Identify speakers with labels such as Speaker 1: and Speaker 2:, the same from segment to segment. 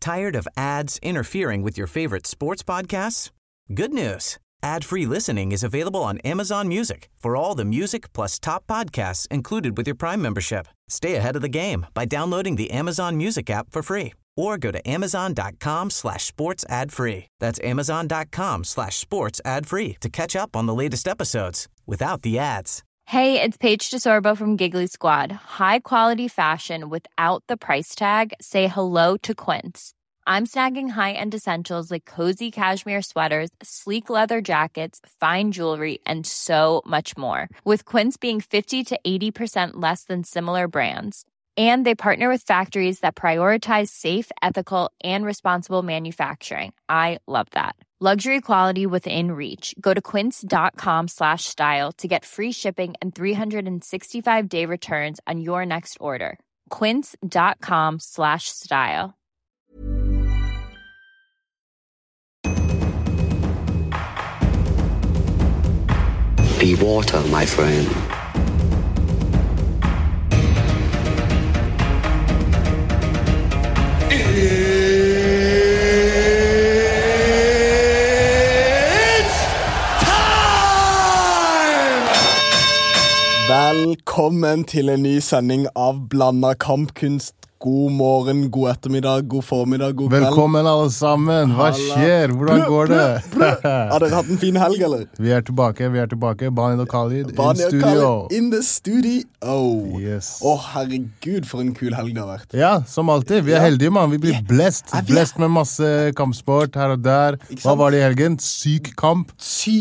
Speaker 1: Tired of ads interfering with your favorite sports podcasts? Good news. Ad-free listening is available on Amazon Music for all the music plus top podcasts included with your Prime membership. Stay ahead of the game by downloading the Amazon Music app for free or go to amazon.com/sports ad free. That's amazon.com/sports ad free to catch up on the latest episodes without the ads.
Speaker 2: Hey, it's Paige DeSorbo from Giggly Squad. High quality fashion without the price tag. Say hello to Quince. I'm snagging high-end essentials like cozy cashmere sweaters, sleek leather jackets, fine jewelry, and so much more. With Quince being 50 to 80% less than similar brands. And they partner with factories that prioritize safe, ethical, and responsible manufacturing. I love that. Luxury quality within reach. Go to quince.com/style to get free shipping and 365-day returns on your next order. Quince.com/style.
Speaker 3: Be water, my friend.
Speaker 4: Velkommen til en ny sending av Blanda kampkunst. God morgen, god ettermiddag, god formiddag, god kveld.
Speaker 5: Velkommen alle sammen. Hva skjer? Hvordan går det?
Speaker 4: Har dere hatt en fin helg, eller?
Speaker 5: Vi er tilbake. Bani og Khalid in studio.
Speaker 4: In the studio.
Speaker 5: Yes.
Speaker 4: Herregud, for en kul helg det har vært.
Speaker 5: Ja, som alltid. Vi er heldige, man. Vi blir blessed. Blessed med masse kampsport her og der. Hva var det i helgen? Syk kamp.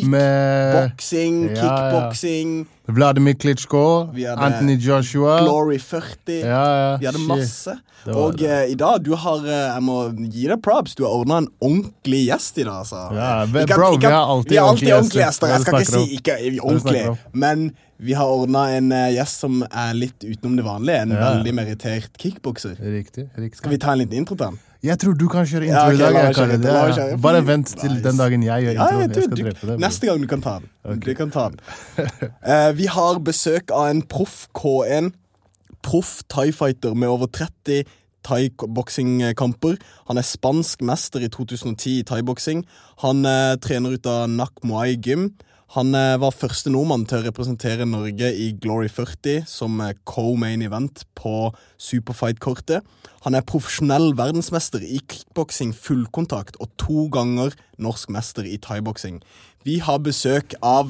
Speaker 4: Boksing, kickboksing.
Speaker 5: Vladimir Klitschko, Anthony Joshua,
Speaker 4: Glory 40. Vi hadde masse. Og i dag, jeg må gi deg props. Du har ordnet en ordentlig gjest i dag, altså.
Speaker 5: Ja, bro, vi har alltid ordentlige gjester.
Speaker 4: Jeg skal ikke si ikke ordentlig, men vi har ordnet en gjest som er litt utenom det vanlige. En veldig meritert kickbokser.
Speaker 5: Riktig.
Speaker 4: Skal vi ta en liten intro til han?
Speaker 5: Jeg tror du kan kjøre intro i dag. Bare vent til den dagen jeg gjør intro. Jeg skal drepe det.
Speaker 4: Neste gang du kan ta den. Du kan ta den. Vi har besøk av en proff K1, proff thai-fighter med over 30 thai-boksingkamper. Han er spansk mester i 2010 i thai-boksing. Han trener ut av Nak Muay Gym. Han var første nordmann til å representere Norge i Glory 40 som co-main event på Superfight-kortet. Han er profesjonell verdensmester i kickboksing fullkontakt og 2 ganger norsk mester i thai-boksing. Vi har besøk av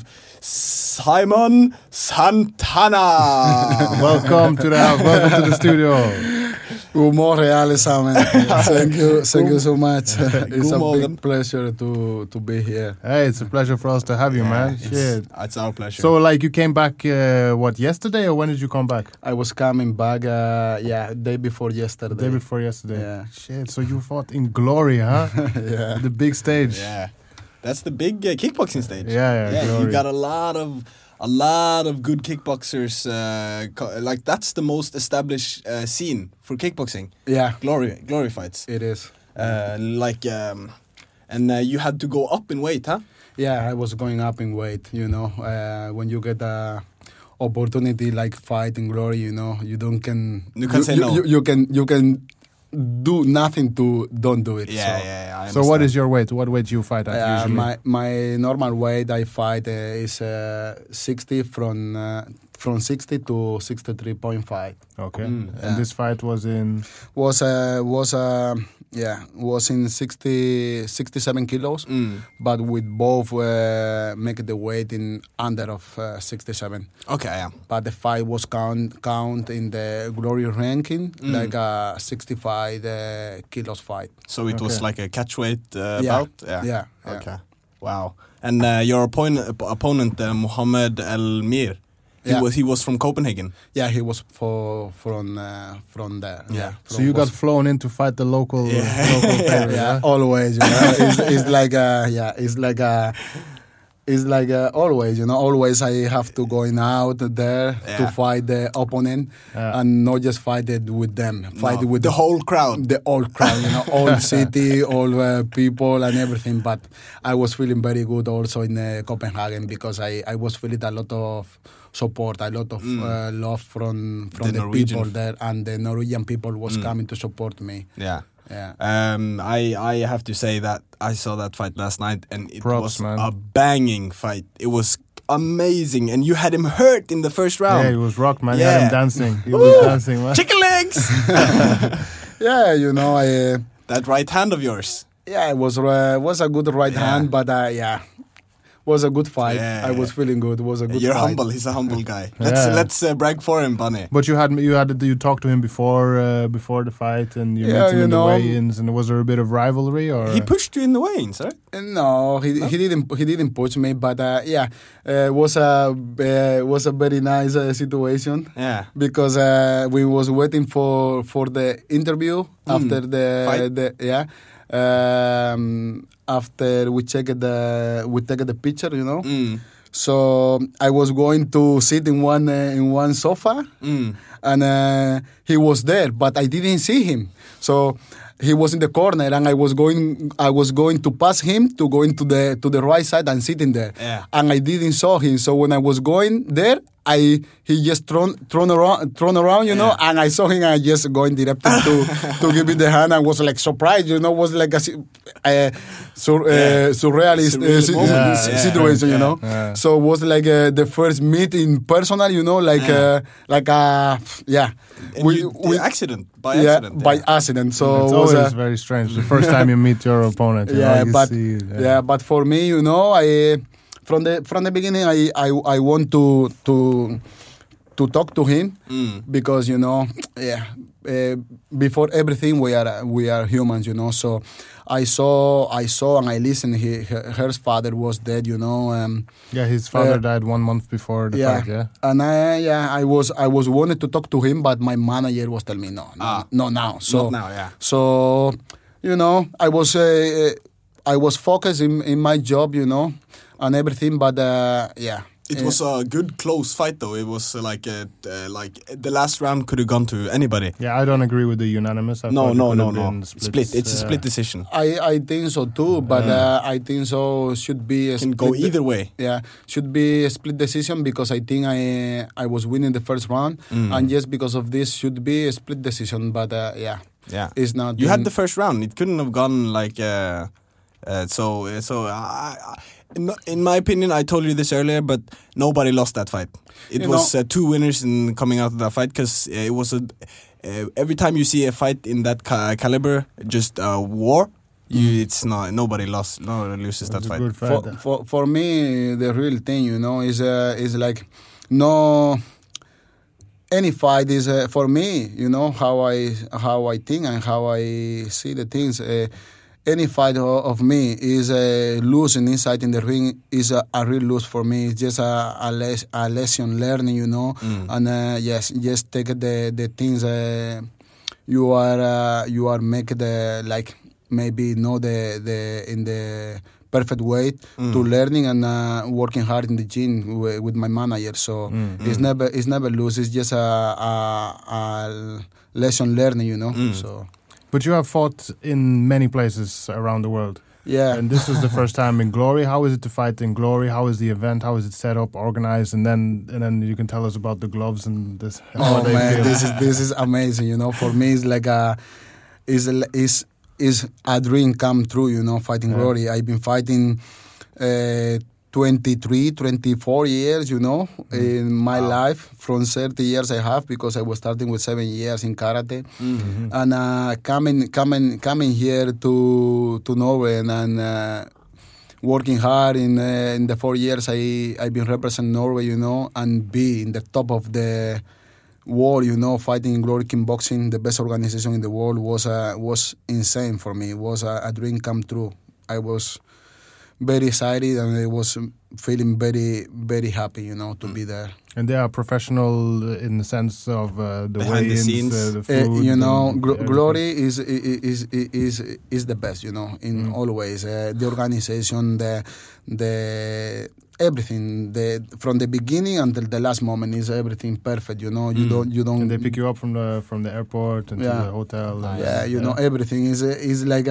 Speaker 4: Simon Santana!
Speaker 5: Welcome to the house, welcome to the studio.
Speaker 6: God morgen alle sammen. Thank you so much. It's a big pleasure to be here.
Speaker 5: Hey, it's a pleasure for us to have you, man.
Speaker 4: It's our pleasure.
Speaker 5: So, like, you came back, yesterday, or when did you come back?
Speaker 6: I was coming back, day before yesterday.
Speaker 5: Day before yesterday.
Speaker 6: Yeah.
Speaker 5: Shit, so you fought in Glory, huh?
Speaker 6: Yeah.
Speaker 5: The big stage.
Speaker 4: Yeah. That's the big kickboxing stage.
Speaker 5: Yeah,
Speaker 4: you got a lot of good kickboxers. Like that's the most established scene for kickboxing.
Speaker 6: Yeah,
Speaker 4: glory fights.
Speaker 6: It is.
Speaker 4: And you had to go up in weight, huh?
Speaker 6: Yeah, I was going up in weight. You know, when you get a opportunity like fight in Glory, you know, you can
Speaker 4: say no.
Speaker 6: You can do nothing to don't do it.
Speaker 4: I
Speaker 5: so what is your weight? What weight do you fight at usually?
Speaker 6: My normal weight I fight is 60 from 60 to 63.5.
Speaker 5: Okay. And this fight was in
Speaker 6: was in 67 kilos, but with both make the weight in under of 67.
Speaker 4: Okay, yeah.
Speaker 6: But the fight was count in the Glory ranking like a 65 kilos fight.
Speaker 4: So it was like a catchweight bout?
Speaker 6: Yeah.
Speaker 4: Okay. Wow. And your opponent Mohammed El Mir, he was from Copenhagen.
Speaker 6: Yeah, he was from there. Yeah.
Speaker 5: So you got flown in to fight the local player,
Speaker 6: yeah. Always, you know. It's like always, you know. Always I have to going out there to fight the opponent and not just fight it with them. Fight it with
Speaker 4: the whole crowd.
Speaker 6: The whole crowd, you know, all city, all people and everything. But I was feeling very good also in Copenhagen because I was feeling a lot of support, a lot of love from the people there, and the Norwegian people was coming to support me.
Speaker 4: Yeah.
Speaker 6: Yeah.
Speaker 4: I have to say that I saw that fight last night, and it
Speaker 5: Props,
Speaker 4: was
Speaker 5: man.
Speaker 4: a banging fight. It was amazing, and you had him hurt in the first round.
Speaker 5: Yeah, he was rocked, man. You
Speaker 4: Yeah.
Speaker 5: had him dancing. He was dancing, man.
Speaker 4: Chicken legs.
Speaker 6: Yeah, you know, I
Speaker 4: That right hand of yours.
Speaker 6: yeah, it was a good right hand, but yeah, was a good fight.
Speaker 4: Yeah,
Speaker 6: I was feeling good. It was a good
Speaker 4: You're
Speaker 6: fight.
Speaker 4: humble. He's a humble guy.
Speaker 5: Yeah.
Speaker 4: Let's brag for him, Bunny.
Speaker 5: But you talked to him before the fight, and you
Speaker 6: Yeah,
Speaker 5: met him
Speaker 6: you
Speaker 5: in the
Speaker 6: know.
Speaker 5: weigh-ins, and was there a bit of rivalry, or
Speaker 4: He pushed you in the weigh-ins, right?
Speaker 6: No, he didn't push me, but yeah, was a very nice situation.
Speaker 4: Yeah.
Speaker 6: Because we was waiting for the interview after
Speaker 4: Fight.
Speaker 6: After we take the picture, you know.
Speaker 4: Mm.
Speaker 6: So I was going to sit in one sofa, and he was there, but I didn't see him. So he was in the corner, and I was going to pass him to go into the right side and sitting there.
Speaker 4: Yeah.
Speaker 6: And I didn't saw him. So when I was going there, he just thrown around, you know, and I saw him. And I just going directly to give him the hand. I was like surprised, you know, was like a surrealist
Speaker 4: Surreal
Speaker 6: situation, you know.
Speaker 5: Yeah.
Speaker 6: So it was like the first meeting personal, you know, like yeah.
Speaker 4: The accident. By
Speaker 6: Yeah,
Speaker 4: accident.
Speaker 6: by accident. So
Speaker 5: it's
Speaker 6: it was
Speaker 5: always very strange. The first time you meet your opponent, you know,
Speaker 6: yeah,
Speaker 5: you
Speaker 6: but
Speaker 5: see,
Speaker 6: but for me, you know, I from the beginning, I want to talk to him because, you know, before everything we are humans, you know. So I saw and I listened. Her father was dead, you know.
Speaker 5: his father died 1 month before the fight. Yeah,
Speaker 6: And I was wanted to talk to him, but my manager was telling me no now. So
Speaker 4: Not now, yeah.
Speaker 6: So, you know, I was focused in my job, you know, and everything, but yeah.
Speaker 4: It was a good close fight, though. It was like the last round could have gone to anybody.
Speaker 5: I don't agree with the unanimous. I thought it could have been
Speaker 4: Split. It's a split decision.
Speaker 6: I think so too, but I think so should be a
Speaker 4: Can go either way.
Speaker 6: Yeah, should be a split decision because I think I was winning the first round, and just because of this should be a split decision. But yeah, it's not.
Speaker 4: You had the first round. It couldn't have gone like in my opinion, I told you this earlier, but nobody lost that fight. It was two winners in coming out of that fight because it was every time you see a fight in that caliber, just war. It's not nobody loses that fight.
Speaker 5: Good fight.
Speaker 6: For me, the real thing, you know, is like no. Any fight is for me, you know, how I think and how I see the things. Any fight of me is losing inside in the ring is a real lose for me. It's just a lesson learning, you know. And yes, just take the things you are make the like maybe know the in the perfect way to learning and working hard in the gym with my manager. So it's never lose. It's just a lesson learning, you know. So.
Speaker 5: But you have fought in many places around the world.
Speaker 6: Yeah.
Speaker 5: And this was the first time in Glory. How is it to fight in Glory? How is the event? How is it set up, organized? And then you can tell us about the gloves and this.
Speaker 6: Oh man, this is amazing. You know, for me it's like is a dream come true. You know, fighting Glory. I've been fighting 23, 24 years, you know, in my life. From 30 years I have because I was starting with 7 years in karate. And coming here to Norway and working hard in the 4 years I've been representing Norway, you know, and be in the top of the world, you know, fighting in Glory Kickboxing, the best organization in the world, was insane for me. It was a dream come true. I was very excited and I was feeling very, very happy, you know, to be there.
Speaker 5: And they are professional in the sense of the
Speaker 4: Behind the
Speaker 5: weigh-ins,
Speaker 4: scenes.
Speaker 5: the food.
Speaker 6: You know,
Speaker 5: and
Speaker 6: Glory is the best, you know, in all ways. The organization, the everything, from the beginning until the last moment is everything perfect. You know, you don't.
Speaker 5: And they pick you up from the airport and to the hotel. And,
Speaker 6: you know, everything is like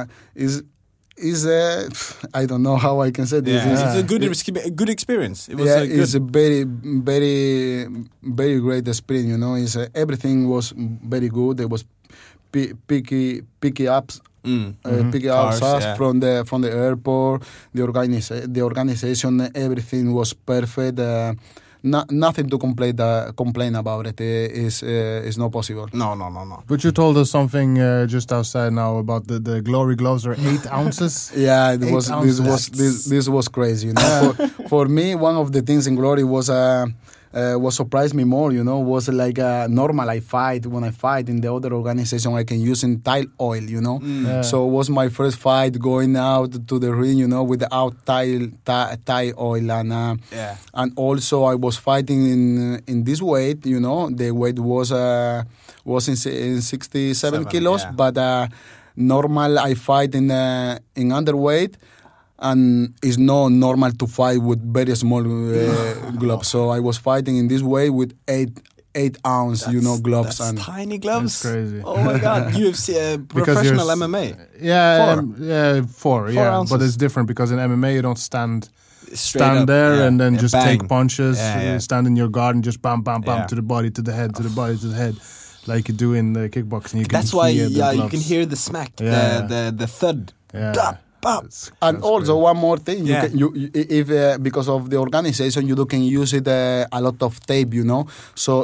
Speaker 6: I don't know how I can say this.
Speaker 4: It's a good experience. It was
Speaker 6: it's a very, very, very great experience. You know, everything was very good. There was pick ups. Pick
Speaker 4: Cars,
Speaker 6: us
Speaker 4: yeah.
Speaker 6: from the airport. The organization, everything was perfect. Nothing to complain about it. Is not possible.
Speaker 4: No.
Speaker 5: But you told us something just outside now about the Glory gloves are 8 ounces.
Speaker 6: Yeah,
Speaker 5: This
Speaker 6: was crazy. You know, for me, one of the things in Glory was surprised me more. You know, was like normal. When I fight in the other organization, I can use in tile oil. You know,
Speaker 5: Yeah.
Speaker 6: so it was my first fight going out to the ring. You know, without tile oil and also I was fighting in this weight. You know, the weight was in 67 kilos,
Speaker 4: yeah.
Speaker 6: but normal I fight in underweight. And it's not normal to fight with very small gloves. So I was fighting in this way with 8 ounce, gloves.
Speaker 4: That's
Speaker 6: And
Speaker 4: tiny gloves.
Speaker 5: That's crazy.
Speaker 4: Oh my God, UFC,
Speaker 5: Because
Speaker 4: professional
Speaker 5: you're
Speaker 4: MMA.
Speaker 5: Yeah, 4.
Speaker 4: 4
Speaker 5: Yeah,
Speaker 4: ounces.
Speaker 5: but it's different because in MMA you don't stand
Speaker 4: Straight up,
Speaker 5: there
Speaker 4: yeah,
Speaker 5: and then
Speaker 4: yeah,
Speaker 5: just
Speaker 4: bang.
Speaker 5: take punches.
Speaker 4: Yeah.
Speaker 5: Stand in your guard and just bam, bam, bam
Speaker 4: Yeah.
Speaker 5: to the body, to the head, to the body, to the head, like you do in the kickboxing. You can
Speaker 4: That's why,
Speaker 5: hear the
Speaker 4: you
Speaker 5: gloves.
Speaker 4: can hear the smack,
Speaker 5: Yeah.
Speaker 4: the thud.
Speaker 5: Yeah.
Speaker 4: Bop, bop.
Speaker 6: And
Speaker 5: That's
Speaker 6: also
Speaker 5: great.
Speaker 6: one more thing,
Speaker 4: Yeah.
Speaker 6: if because of the organization, you can use it a lot of tape, So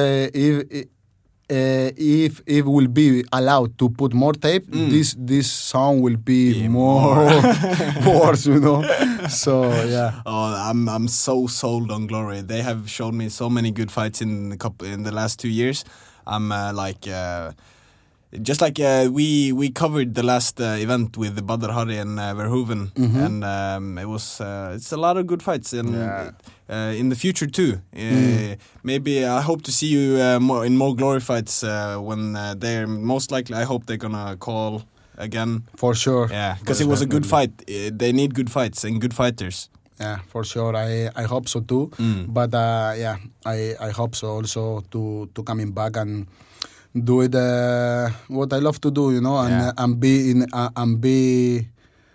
Speaker 6: if it will be allowed to put more tape, this sound will be more worse, So yeah.
Speaker 4: Oh, I'm so sold on Glory. They have shown me so many good fights in the last 2 years. I'm just like we covered the last event with Badr Hari and Verhoeven, and it's a lot of good fights in the future too. Maybe I hope to see you in more Glory fights when they're most likely. I hope they're gonna call again.
Speaker 6: For sure.
Speaker 4: Yeah, because it was a good fight. They need good fights and good fighters.
Speaker 6: Yeah, for sure. I hope so too. But I hope so also to coming back and do it what I love to do, and be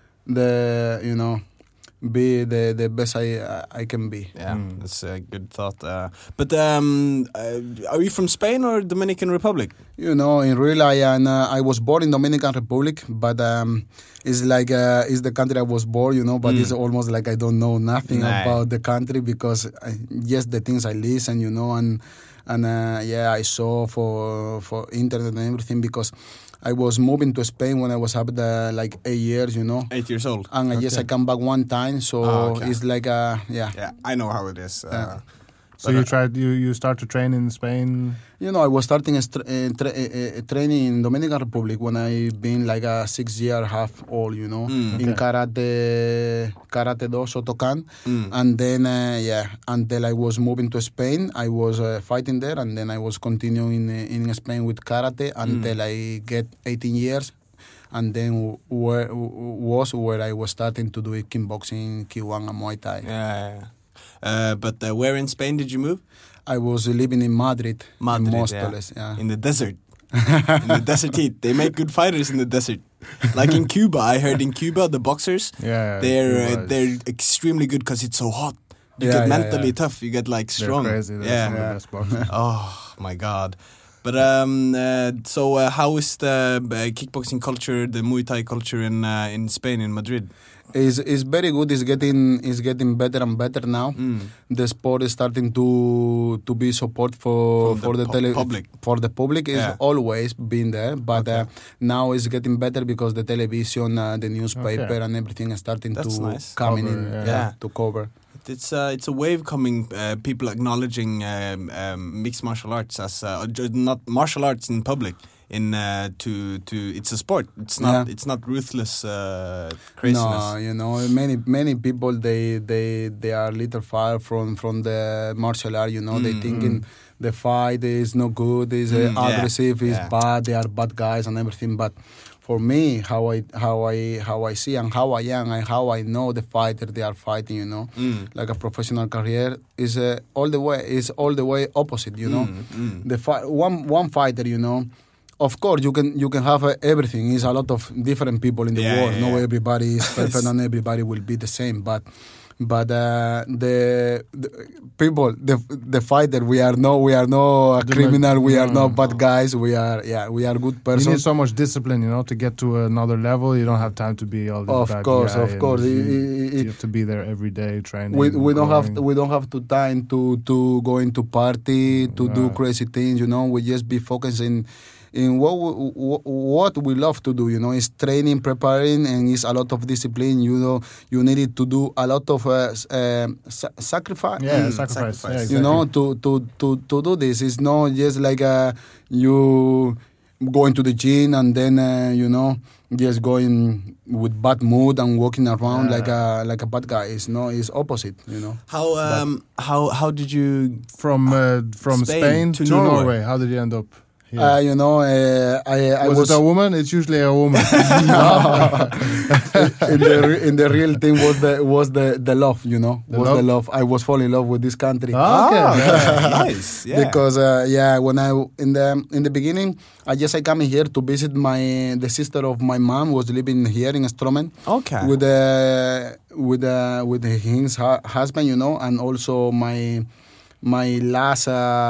Speaker 6: the best I can be.
Speaker 4: Yeah, that's a good thought. But are you from Spain or Dominican Republic?
Speaker 6: In real I was born in Dominican Republic, but it's like it's the country I was born, but it's almost like I don't know nothing about the country because just the things I listen, and I saw for internet and everything because I was moving to Spain when I was up there like 8 years,
Speaker 4: 8 years old.
Speaker 6: And I come back one time, so it's like
Speaker 4: Yeah, I know how it is.
Speaker 5: So you start to train in Spain?
Speaker 6: I was starting training in Dominican Republic when I been like a 6 year half old, in karate do Shotokan, and then until I was moving to Spain, I was fighting there, and then I was continuing in Spain with karate until I get 18 years. And then where I was starting to do kickboxing, Kickboxing, and Muay Thai.
Speaker 4: Yeah. But where in Spain did you move?
Speaker 6: I was living in Madrid in Móstoles,
Speaker 4: in the desert. In the desert heat. They make good fighters in the desert. Like in Cuba, I heard in Cuba, the boxers, they're extremely good because it's so hot. You get mentally tough. You get like strong.
Speaker 5: They're crazy. They're some of the best boxers.
Speaker 4: Oh my God. But so how is the kickboxing culture, the Muay Thai culture in Spain, in Madrid?
Speaker 6: Is very good. It's getting better and better now. The sport is starting to be support for the
Speaker 4: public.
Speaker 6: For the public, it's always been there, but now it's getting better because the television, the newspaper, and everything is starting to come in to cover.
Speaker 4: It's a wave coming. People acknowledging mixed martial arts as not martial arts in public. It's a sport. It's not ruthless craziness.
Speaker 6: No, many people they are little far from the martial art. They thinking the fight is no good, is aggressive, is bad. They are bad guys and everything. But for me, how I see and how I am and how I know the fighter they are fighting, like a professional career is all the way opposite. The one fighter, Of course, you can have everything. It's a lot of different people in the world. No everybody is perfect and everybody will be the same. But But the people, the fighter, we are no a criminal. We are not bad guys. We are good persons.
Speaker 5: You need so much discipline, to get to another level. You don't have time to be all this bad guy.
Speaker 6: Of course.
Speaker 5: You have to be there every day training.
Speaker 6: We don't have to time to go into party to do crazy things. We just be focusing in what we love to do. Is training, preparing, and it's a lot of discipline. You needed to do a lot of sacrifice.
Speaker 5: Yeah, sacrifice. Yeah, exactly.
Speaker 6: To do this. It's not just like you going to the gym and then just going with bad mood and walking around like a bad guy. It's opposite.
Speaker 4: How did you
Speaker 5: from Spain to Norway? How did you end up? Yeah.
Speaker 6: I
Speaker 5: was it a woman? It's usually a woman.
Speaker 6: in the real thing was the love, the love. I was falling in love with this country.
Speaker 4: Okay. Nice. Yeah.
Speaker 6: Because when I in the beginning, I come here to visit the sister of my mom was living here in Strømmen.
Speaker 4: Okay.
Speaker 6: With his husband, and also my last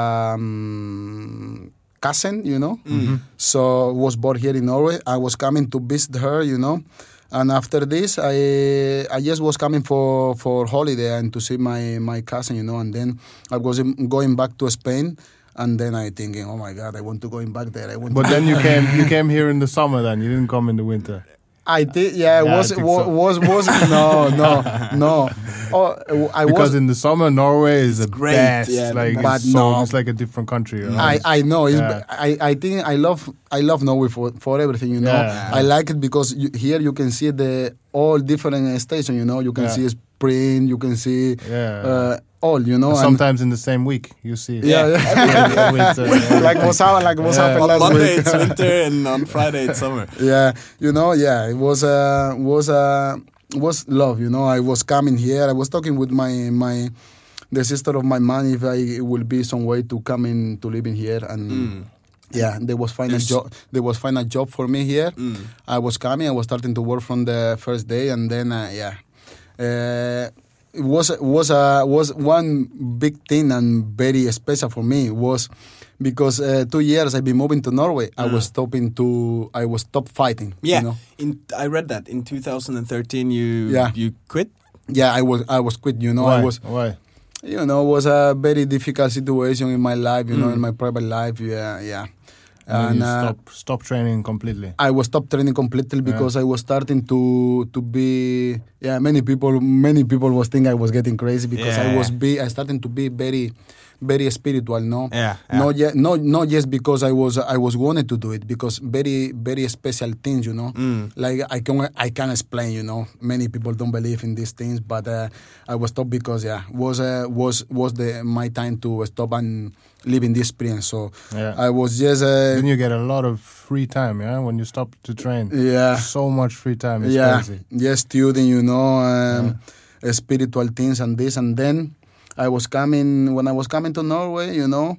Speaker 6: cousin,
Speaker 5: Mm-hmm.
Speaker 6: So was born here in Norway. I was coming to visit her, and after this, I just was coming for holiday and to see my cousin, and then I was going back to Spain, and then I thinking, oh my God, I want to go back there.
Speaker 5: But then you came here in the summer. Then you didn't come in the winter.
Speaker 6: I did, yeah. Was no.
Speaker 5: Because in the summer, Norway is
Speaker 4: great,
Speaker 5: best.
Speaker 4: yeah,
Speaker 5: It's like a different country.
Speaker 6: I know. I think I love Norway for everything.
Speaker 5: Yeah.
Speaker 6: I like it because here you can see all different stations. You can see spring. You can see all.
Speaker 5: Sometimes in the same week you see.
Speaker 6: Winter, like what's happened last
Speaker 4: Monday
Speaker 6: week.
Speaker 4: it's winter and on Friday it's summer.
Speaker 6: It was love. I was coming here. I was talking with the sister of my mom if I will be some way to come in to live in here and. Yeah, there was find a job for me here. I was coming. I was starting to work from the first day, and then it was one big thing and very special for me was because 2 years I've been moving to Norway. I was stopped fighting.
Speaker 4: Yeah, I read that in 2013 you quit.
Speaker 6: Yeah, I was quit.
Speaker 5: Why?
Speaker 6: It was a very difficult situation in my life. In my private life. Yeah.
Speaker 5: And you stop training completely.
Speaker 6: I was stopped training completely because I was starting to be. Yeah, many people was thinking I was getting crazy because I started to be very, very spiritual. No, not just because I was wanted to do it because very, very special things. Like I can explain. Many people don't believe in these things, but I was stopped because was my time to stop and live in this experience. So I was just.
Speaker 5: Then you get a lot of free time, when you stop to train.
Speaker 6: Yeah,
Speaker 5: so much free time. It's crazy.
Speaker 6: Just studying, spiritual things and this, and then when I was coming to Norway,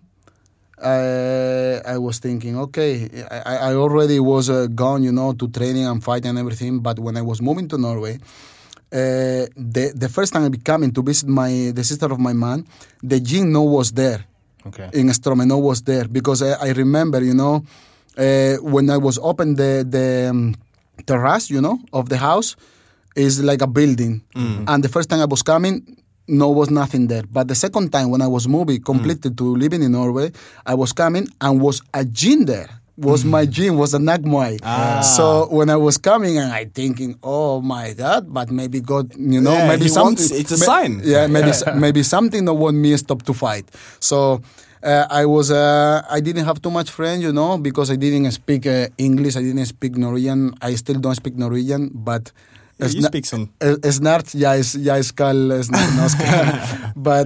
Speaker 6: I was thinking, okay, I already was gone, to training and fighting and everything. But when I was moving to Norway, the first time I coming to visit the sister of my man, the gym was there.
Speaker 5: Okay.
Speaker 6: In Strømmen was there because I remember, when I was open the terrace, of the house is like a building, and the first time I was coming. No, was nothing there. But the second time when I was moving completely to living in Norway, I was coming and was a gym there. My gym was a Nagmoy. So when I was coming and I thinking, oh my God, but maybe God, maybe something.
Speaker 4: It's a sign.
Speaker 6: Yeah, maybe something that want me to stop to fight. So I didn't have too much friends, because I didn't speak English. I didn't speak Norwegian. I still don't speak Norwegian, but.
Speaker 4: You speak some.
Speaker 6: Snart, jeg skal norsk. But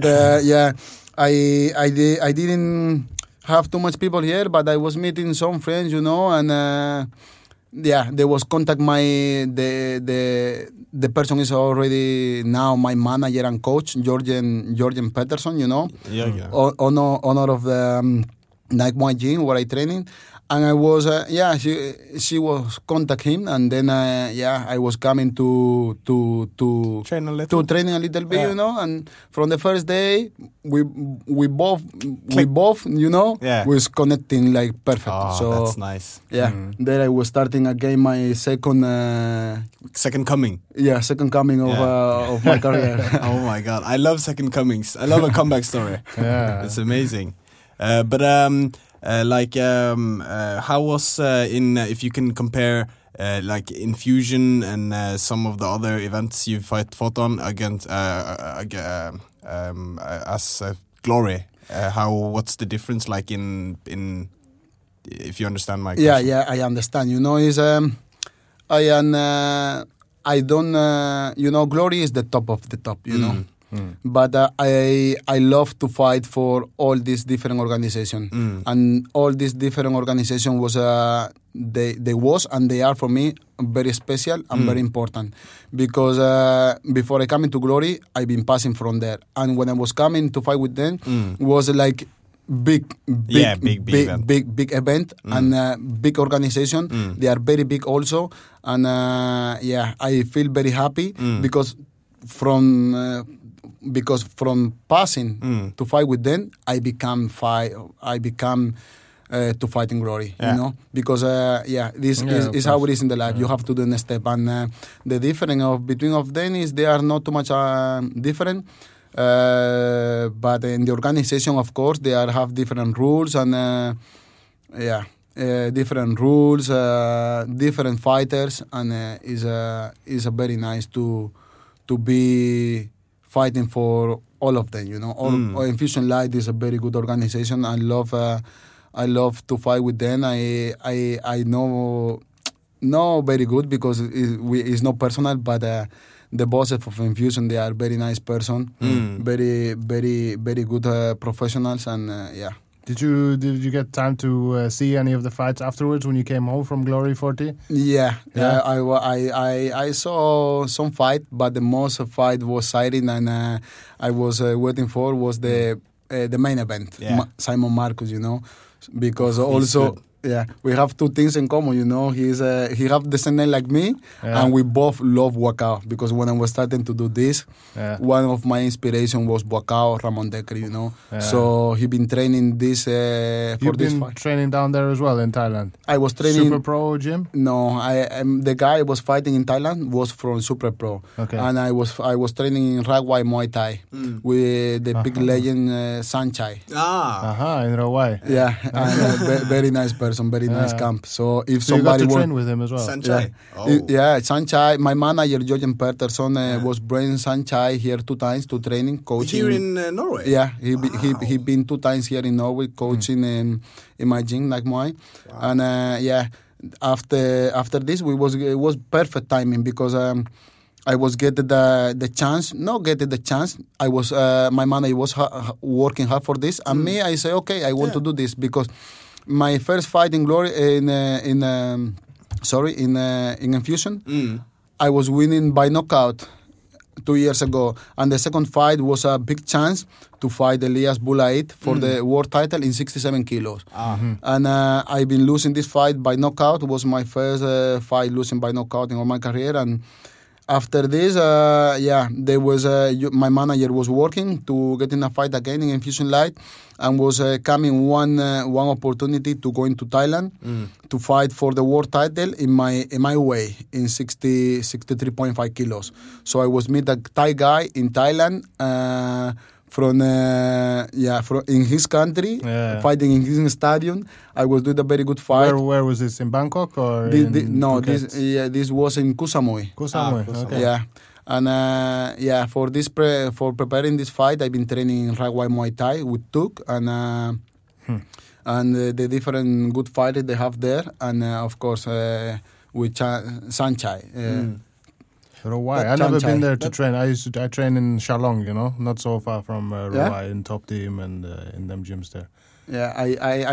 Speaker 6: I didn't have too much people here, but I was meeting some friends, and there was contact. The person is already now my manager and coach, Jorgen Pettersson,
Speaker 4: Yeah.
Speaker 6: Honor of the Nike Muay Gym where I training. And I was, she was contact him, and then, I was coming to
Speaker 4: Train a little.
Speaker 6: to training a little bit,
Speaker 4: Yeah.
Speaker 6: you know. And from the first day, we both, you know,
Speaker 4: Yeah.
Speaker 6: was connecting like perfect.
Speaker 4: Oh,
Speaker 6: so
Speaker 4: that's nice.
Speaker 6: yeah, then I was starting again my second,
Speaker 4: Second coming.
Speaker 6: second coming of my career.
Speaker 4: Oh my god, I love second comings. I love a comeback story.
Speaker 5: Yeah.
Speaker 4: It's amazing. But how was if you can compare like in Fusion and some of the other events you fought on against as Glory? What's the difference like in if you understand my question?
Speaker 6: Yeah, I understand. You know, I don't. You know, Glory is the top of the top. You know. But I love to fight for all these different organizations, and all these different organizations was they was and they are for me very special and very important, because before I come into Glory, I've been passing from there, and when I was coming to fight with them, was like big event and big organization. They are very big also, and I feel very happy because from passing to fight with them, I become to fight in Glory, you know, because this is how it is in the life. You have to do the step, and the difference between them is they are not too much different. But in the organization, of course, they have different rules and different rules, different fighters, and is a very nice to be fighting for all of them. You know, Infusion Light is a very good organization. I love to fight with them. I know very good because it's not personal, but. The bosses of Infusion, they are very nice person, very, very, very good professionals, and
Speaker 5: Did you get time to see any of the fights afterwards when you came home from Glory 40?
Speaker 6: Yeah. I saw some fight, but the most fight was siren, and I was waiting for was the main event, Simon Marcus, you know, because also.
Speaker 4: Good.
Speaker 6: Yeah, we have two things in common, you know. He have the same name like me, and we both love Buakaw, because when I was starting to do this, one of my inspiration was Buakaw, Ramon Decker, you know. So he been training this for
Speaker 5: You've
Speaker 6: this
Speaker 5: been
Speaker 6: fight.
Speaker 5: training down there as well in Thailand?
Speaker 6: I was training
Speaker 5: Super Pro gym?
Speaker 6: No, the guy I was fighting in Thailand was from Super Pro, and I was training in Rawai Muay Thai with the big legend Sanchai.
Speaker 5: In Rawai.
Speaker 6: Yeah, and very nice person, very nice camp. So if
Speaker 5: So you got
Speaker 6: somebody
Speaker 5: to train with him as well?
Speaker 4: Sanchai.
Speaker 6: Sanchai. My manager Jorgen Peterson was bringing Sanchai here 2 times to training, coaching.
Speaker 4: Here in Norway?
Speaker 6: Yeah, he been 2 times here in Norway coaching in my gym like Muay, and after this it was perfect timing because. I was getting the chance. I was my manager was working hard for this, and me I say okay, I want to do this because my first fight in Glory in Infusion, I was winning by knockout 2 years ago, and the second fight was a big chance to fight Elias Boulaid for the world title in 67 kilos. And I've been losing this fight by knockout. It was my first fight losing by knockout in all my career, and after this, there was my manager was working to get in a fight again in Infusion Light, and was coming one opportunity to go into Thailand to fight for the world title in my way in 63.5 kilos. So I was meet a Thai guy in Thailand. From in his country, fighting in his stadium. I was doing a very good fight.
Speaker 5: Where was this, in Bangkok or
Speaker 6: Phuket? This was in Koh Samui.
Speaker 5: Koh Samui, okay.
Speaker 6: Yeah, and for preparing this fight, I've been training in Rawai Muay Thai with Tuk and the different good fighters they have there, and of course with Sanchai.
Speaker 5: Rawai. I've never been there to train. I train in Shalong, you know, not so far from Rawai, in Top Team and in them gyms there.
Speaker 6: Yeah, I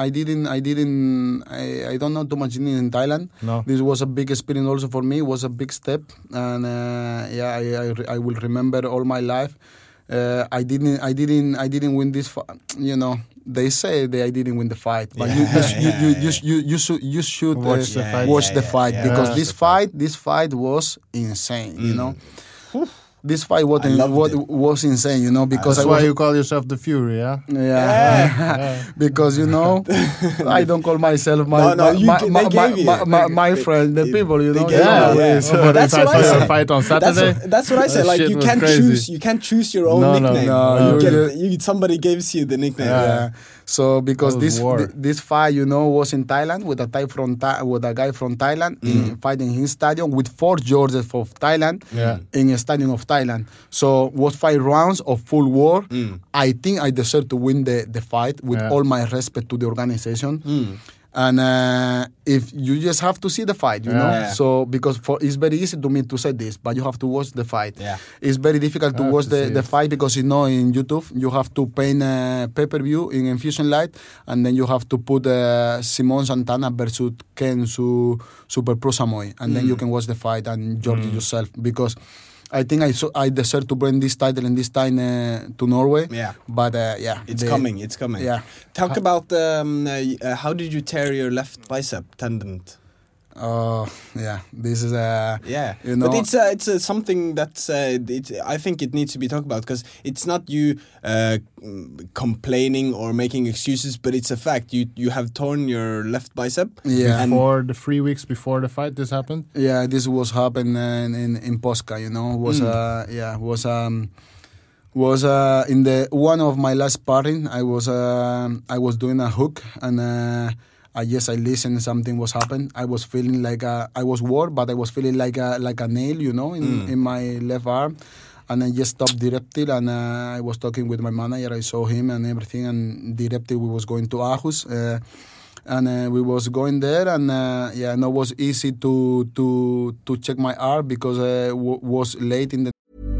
Speaker 6: don't know too much in Thailand.
Speaker 5: No.
Speaker 6: This was a big experience also for me. It was a big step, and I will remember all my life. I didn't win this fight. You know, they say that I didn't win the fight, but you should
Speaker 5: Watch the fight.
Speaker 6: watch the fight
Speaker 5: yeah.
Speaker 6: because
Speaker 5: Yeah.
Speaker 6: this fight was insane. You know, this fight was insane. You know, because
Speaker 5: That's
Speaker 6: I
Speaker 5: why
Speaker 6: was
Speaker 5: you call yourself the Fury, yeah?
Speaker 6: because you know I don't call myself
Speaker 4: No, they gave you.
Speaker 6: my friend, the people. You know,
Speaker 4: gave you, yeah.
Speaker 5: But
Speaker 4: That's
Speaker 5: if I
Speaker 4: what I
Speaker 5: saw
Speaker 4: said.
Speaker 5: your fight on Saturday,
Speaker 4: That's what I said.
Speaker 5: that
Speaker 4: Like
Speaker 5: shit
Speaker 4: you
Speaker 5: was
Speaker 4: can't
Speaker 5: crazy.
Speaker 4: choose. You can't choose your own
Speaker 5: No,
Speaker 4: nickname.
Speaker 6: no,
Speaker 4: Somebody gives you the nickname.
Speaker 6: Yeah. So because
Speaker 5: That was war.
Speaker 6: this fight, you know, was in Thailand with a guy from Thailand fighting in his stadium with 4 Georges from Thailand in a stadium of Thailand. So was 5 rounds of full war. I think I deserve to win the fight with all my respect to the organization. And if you just have to see the fight, you know.
Speaker 4: Yeah.
Speaker 6: So because it's very easy to me to say this, but you have to watch the fight.
Speaker 4: Yeah.
Speaker 6: It's very difficult to
Speaker 5: have
Speaker 6: watch
Speaker 5: to see
Speaker 6: the
Speaker 5: it.
Speaker 6: fight because you know in YouTube you have to paint pay-per-view in Infusion Light, and then you have to put Simon Santana versus Ken Super Pro Samoy, and then you can watch the fight and judge yourself because. I think I deserve to bring this title in this time to Norway.
Speaker 4: Yeah.
Speaker 6: But
Speaker 4: It's coming. It's coming.
Speaker 6: Yeah.
Speaker 4: Talk about how did you tear your left bicep tendon?
Speaker 6: This is
Speaker 4: Yeah,
Speaker 6: you know.
Speaker 4: but it's something that's I think it needs to be talked about because it's not you complaining or making excuses, but it's a fact. You have torn your left bicep.
Speaker 6: Yeah.
Speaker 4: and
Speaker 5: for the 3 weeks before the fight, this happened?
Speaker 6: Yeah, this was happened in Posca, you know. Was in the one of my last sparring. I was doing a hook and I listened. Something was happened. I was feeling like I was war, but I was feeling like a nail, you know, in my left arm. And I just stopped directly, and I was talking with my manager. I saw him and everything, and directly we was going to Aarhus. And we was going there, and and it was easy to check my arm because was late in the.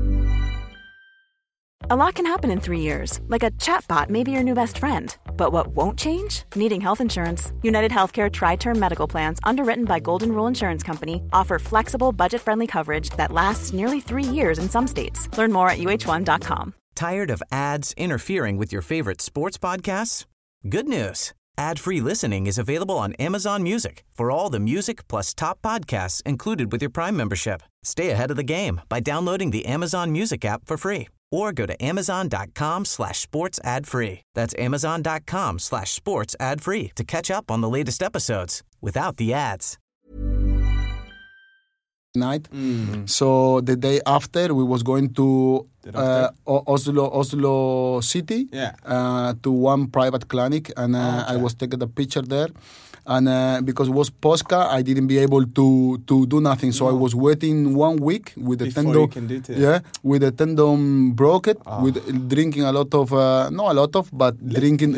Speaker 7: A lot can happen in 3 years, like a chatbot may be your new best friend. But what won't change? Needing health insurance. United Healthcare Tri-Term Medical Plans, underwritten by Golden Rule Insurance Company, offer flexible, budget-friendly coverage that lasts nearly 3 years in some states. Learn more at uh1.com.
Speaker 1: Tired of ads interfering with your favorite sports podcasts? Good news. Ad-free listening is available on Amazon Music for all the music plus top podcasts included with your Prime membership. Stay ahead of the game by downloading the Amazon Music app for free or go to amazon.com/sports ad free. That's amazon.com/sports ad free to catch up on the latest episodes without the ads.
Speaker 6: Night. So the day after, we was going to Oslo City to one private clinic, and I was taking a picture there. And because it was Posca, I didn't be able to do nothing. So I was waiting 1 week with the
Speaker 4: Before
Speaker 6: tendon.
Speaker 4: you can do it,
Speaker 6: With the tendon broken, with drinking a lot of, not a lot of, but drinking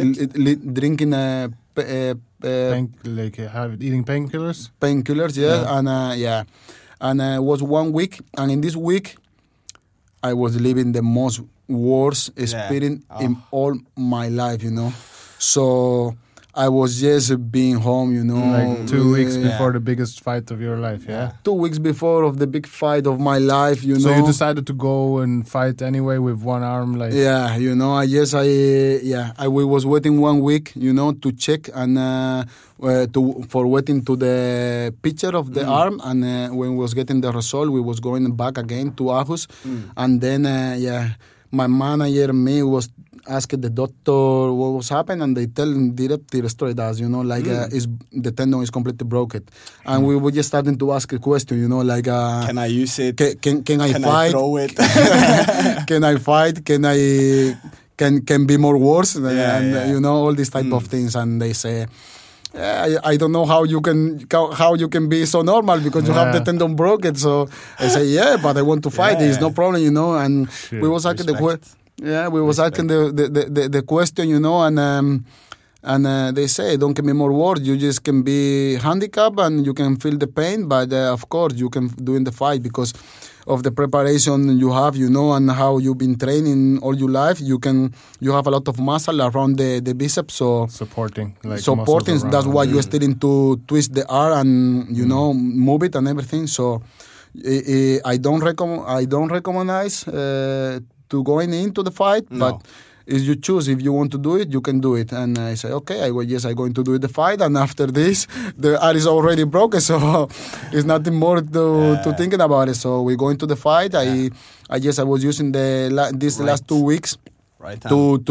Speaker 5: Eating painkillers?
Speaker 6: painkillers, and it was 1 week, and in this week I was living the most worst experience in all my life, you know. So I was just being home, you know.
Speaker 5: Like 2 weeks before the biggest fight of your life, yeah?
Speaker 6: 2 weeks before of the big fight of my life, you know.
Speaker 5: So you decided to go and fight anyway with one arm, like...
Speaker 6: Yeah, you know, we was waiting 1 week, you know, to check and for waiting to the picture of the arm, and when we was getting the result, we was going back again to Aarhus, and then my manager and me was asking the doctor what was happening, and they tell him directly the story does, you know, like the tendon is completely broken, and we were just starting to ask a question, you know, like
Speaker 4: can I use it?
Speaker 6: Can I
Speaker 4: Can
Speaker 6: fight?
Speaker 4: I throw it?
Speaker 6: Can I fight? Can be more worse? You know, all these type of things, and they say. I don't know how you can be so normal because you have the tendon broken. So I say but I want to fight. It's no problem, you know. And we was asking asking the question, you know, and they say don't give me more words. You just can be handicapped and you can feel the pain, but of course you can do in the fight because of the preparation you have, you know, and how you've been training all your life. You have a lot of muscle around the biceps, so
Speaker 5: supporting. That's
Speaker 6: why you're starting to twist the arm and you know move it and everything. So I don't recognize going into the fight,
Speaker 4: No.
Speaker 6: but if you choose, if you want to do it, you can do it. And I say, okay, I'm going to do the fight. And after this, the art is already broken, so it's nothing more to thinking about it. So we go into the fight. I was using these last 2 weeks
Speaker 4: Right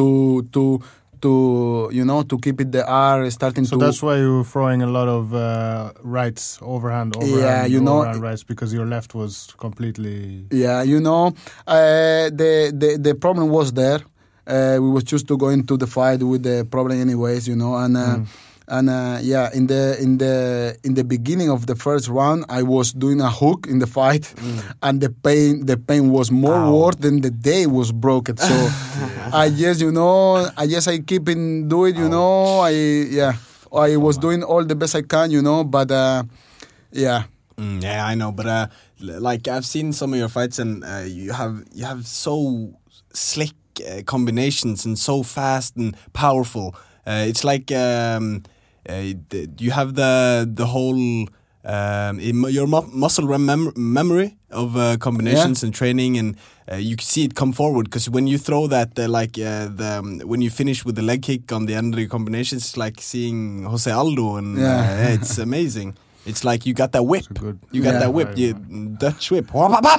Speaker 6: to keep it the R starting
Speaker 5: So
Speaker 6: to.
Speaker 5: that's why you were throwing a lot of overhand rights, because your left was completely.
Speaker 6: Yeah, the problem was there. We was just to go into the fight with the problem anyways, and in the beginning of the first round, I was doing a hook in the fight, and the pain was more worse than the day was broken. So I keep in do it, I was doing all the best I can, but yeah.
Speaker 4: Yeah, I know, but like I've seen some of your fights, and you have so slick combinations and so fast and powerful. It's like you have the whole your muscle memory of combinations and training, and you can see it come forward, because when you throw that when you finish with the leg kick on the end of the combinations, it's like seeing Jose Aldo, and it's amazing. It's like you got that whip. You got that whip, Dutch whip.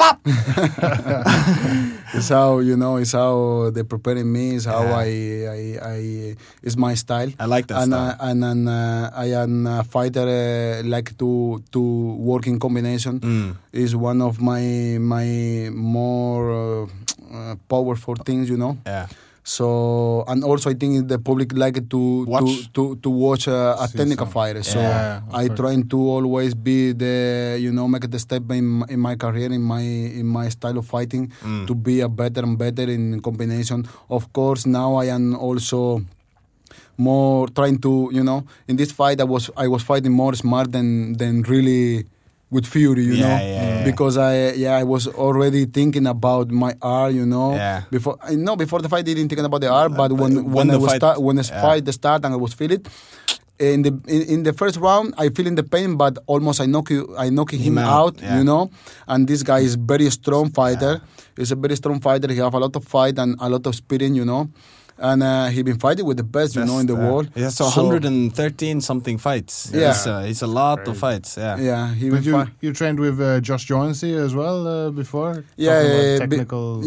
Speaker 6: It's how it's how they're preparing me. It's how I it's my style.
Speaker 4: I like that style.
Speaker 6: And I am a fighter like to work in combination. Is one of my more powerful things,
Speaker 4: Yeah.
Speaker 6: So, and also I think the public like to watch a technical fighter. So I trying to always be the make the step in my career, in my style of fighting, to be a better and better in combination. Of course, now I am also more trying to in this fight I was fighting more smart than really with fury, because I was already thinking about my R, before the fight I didn't think about the R, but when the fight started and I was feeling it. In the first round, I feeling the pain, but almost I knock him out, And this guy is very strong fighter. He's a very strong fighter. He have a lot of fight and a lot of experience, And he been fighting with the best, in the world.
Speaker 4: Yeah, so 113 something fights.
Speaker 6: Yeah,
Speaker 4: it's a lot of fights. Yeah.
Speaker 6: Yeah,
Speaker 5: you trained with Josh Jonesy as well before.
Speaker 6: Technical.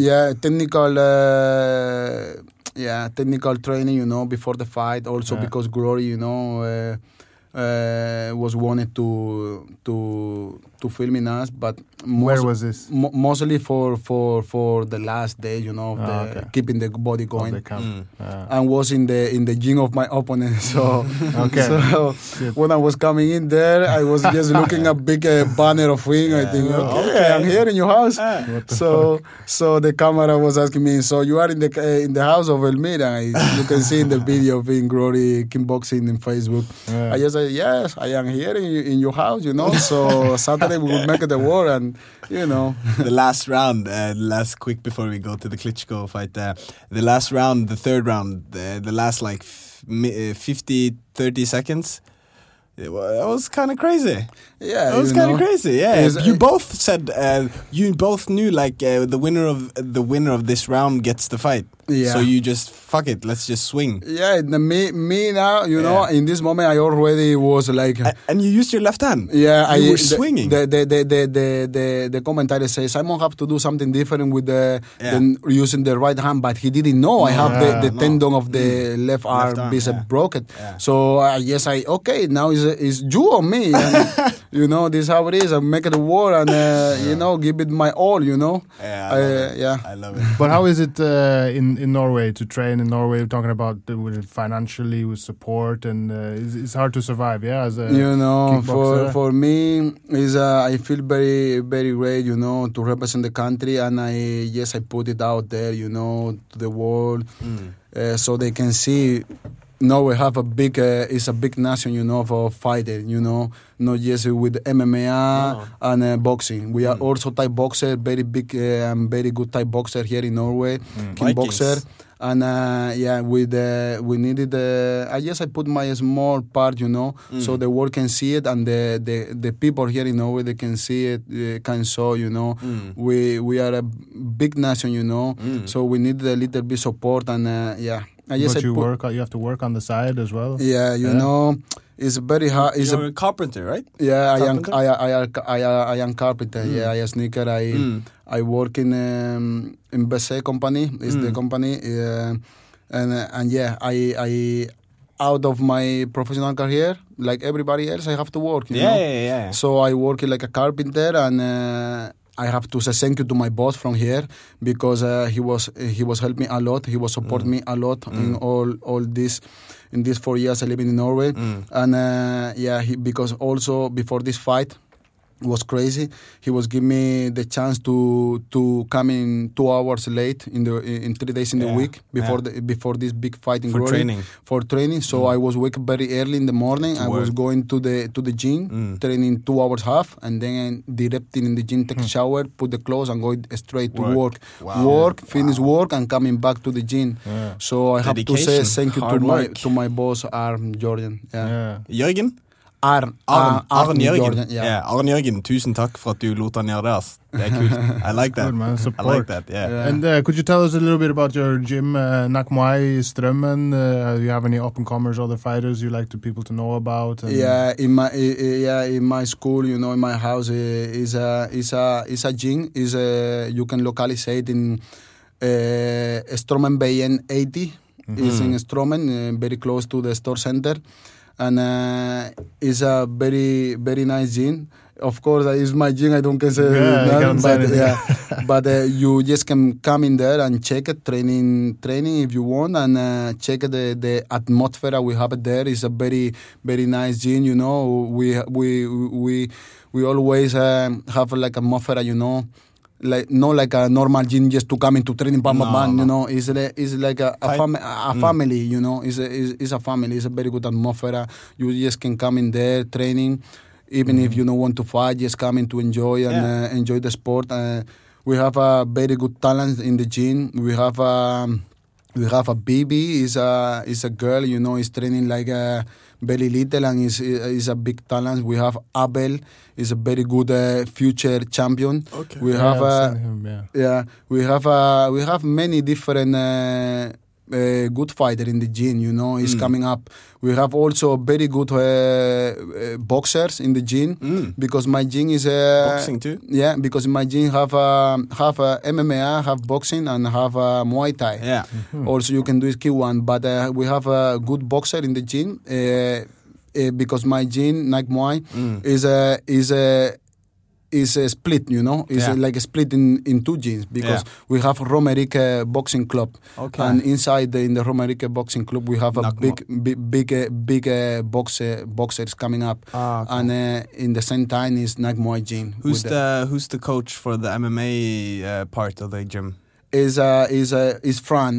Speaker 6: Technical training, before the fight. Also because Glory, was wanted to filming us, but
Speaker 5: where was this?
Speaker 6: Mostly for the last day, keeping the body going, and was in the gym of my opponent. So, when I was coming in there, I was just looking at big banner of ring. I think, I'm here in your house. So the camera was asking me, so you are in the house of Elmira? You can see in the video of Glory Kickboxing in Facebook. I just said, yes, I am here in your house. So Saturday we would make it a war, and
Speaker 4: The last round, last quick before we go to the Klitschko fight. The last round, the third round, the last 50-30 seconds. It was kind of crazy.
Speaker 6: Yeah,
Speaker 4: it was kind of crazy. Yeah, you both said you both knew the winner of this round gets the fight.
Speaker 6: Yeah.
Speaker 4: So you just fuck it, let's just swing.
Speaker 6: Yeah, me now, in this moment I already was like.
Speaker 4: And you used your left hand.
Speaker 6: Yeah,
Speaker 4: you were swinging.
Speaker 6: The commentator says Simon have to do something different with than using the right hand, but he didn't know I have the tendon of the left arm bicep broken. Yeah. So okay, now is you or me. And, this is how it is. I make it a war and give it my all.
Speaker 4: Yeah, I love it.
Speaker 5: But how is it in Norway to train in Norway? We're talking about financially with support, and it's hard to survive. Yeah, as a kickboxer.
Speaker 6: For me is I feel very very great. To represent the country, and I put it out there. To the world, so they can see. Norway have a big is a big nation, for fighting, not just with MMA and boxing. We are also Thai boxer, very big and very good Thai boxer here in Norway, kickboxer. And we needed. I guess I put my small part, so the world can see it, and the people here in Norway, they can see it, can show, we are a big nation, so we need a little bit support, and I guess
Speaker 5: but you have to work on the side as well.
Speaker 6: Yeah, it's very hard.
Speaker 4: You're a carpenter, right?
Speaker 6: Yeah, I am carpenter. Yeah, I am sneaker. I work in BC company. It's the company, and yeah, I out of my professional career, like everybody else, I have to work. You know?
Speaker 4: Yeah.
Speaker 6: So I work like a carpenter, and I have to say thank you to my boss from here, because he was helping me a lot. He was supporting me a lot in all this. In these 4 years I living in Norway, and because also before this fight was crazy, he was giving me the chance to come in 2 hours late in 3 days in the week before this big fight in Glory, for training. So I was wake very early in the morning. I was going to the gym, training 2 hours half, and then directing in the gym, take a shower, put the clothes, and go straight to work. Finish work, and coming back to the gym. So I have to say thank you to my boss, Arn Jorgen.
Speaker 4: Jørgen?
Speaker 6: Arn
Speaker 4: Jørgen. Arn Jørgen, tusen takk for at du lot han gjøre det. Ass. Det kult. I like that.
Speaker 5: Good, man.
Speaker 4: I like that, yeah.
Speaker 5: And could you tell us a little bit about your gym, Nak Muay Strømmen? Do you have any up-and-comers, other fighters you like people to know about? And
Speaker 6: In my school, in my house, is a gym. You can localize it in Strømmen Veien 80. It's in Strømmen, very close to the store center. And it's a very, very nice gym. Of course, it's my gym. I don't can say that, but you just can come in there and check it, training if you want, and check the atmosphere we have there. It's a very, very nice gym. We always have like atmosphere. Like not like a normal gym just to come into training, It's like a family, It's a family. It's a very good atmosphere. You just can come in there training, even if you don't want to fight. Just come in to enjoy and enjoy the sport. We have a very good talent in the gym. We have a baby. Is a girl. Is training like very little and is a big talent. We have Abel. Is a very good future champion. Okay. We have we have many different good fighter in the gym. Is coming up. We have also very good boxers in the gym, because my gym is
Speaker 4: boxing too.
Speaker 6: Yeah, because my gym have MMA, have boxing, and have Muay Thai.
Speaker 4: Yeah.
Speaker 6: Also, you can do K1, but we have a good boxer in the gym. Because my gym, Nike Muay, is a split, It's like a split in 2 gyms, because we have Romerike Boxing Club, and inside in the Romerike Boxing Club we have a big boxers coming up, and in the same time is Nike Muay gym.
Speaker 4: Who's the coach for the MMA part of the gym?
Speaker 6: Is Fran.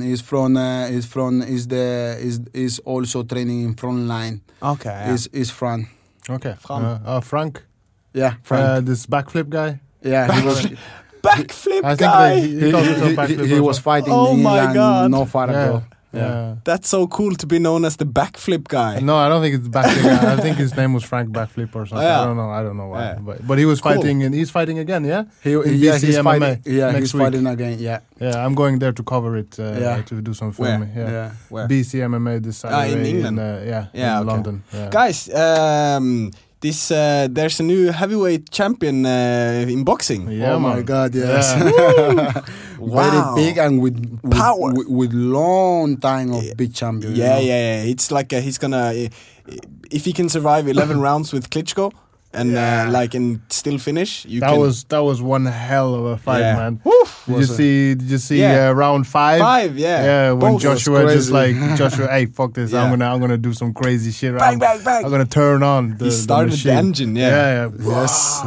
Speaker 6: Is also training in front line.
Speaker 4: Okay.
Speaker 6: Is Fran.
Speaker 5: Okay. Frank.
Speaker 6: Yeah, Frank.
Speaker 5: This backflip guy.
Speaker 6: Yeah, he was
Speaker 4: backflip guy.
Speaker 6: He was fighting in England not far ago.
Speaker 5: Yeah.
Speaker 4: That's so cool to be known as the backflip guy.
Speaker 5: No, I don't think it's backflip guy. I think his name was Frank Backflip or something. I don't know why. Yeah. But he was fighting, and he's fighting again, yeah?
Speaker 6: He's fighting. Yeah, he's fighting again, yeah.
Speaker 5: Yeah, I'm going there to cover it, to do some filming.
Speaker 6: Where?
Speaker 5: BC MMA this Saturday.
Speaker 4: In England?
Speaker 5: In London. Yeah.
Speaker 4: Guys, there's a new heavyweight champion in boxing.
Speaker 6: Yeah, my God, yes. Yeah. Very big and with power, with long time of big champion.
Speaker 4: Yeah. It's like he's gonna, if he can survive 11 rounds with Klitschko and and still finish.
Speaker 5: That was one hell of a fight, man. Did you see round 5?
Speaker 4: 5,
Speaker 5: yeah. When Joshua just like hey, fuck this! I'm gonna do some crazy shit.
Speaker 4: Bang.
Speaker 5: I'm gonna turn on.
Speaker 4: He started the engine. Yeah.
Speaker 6: Yes.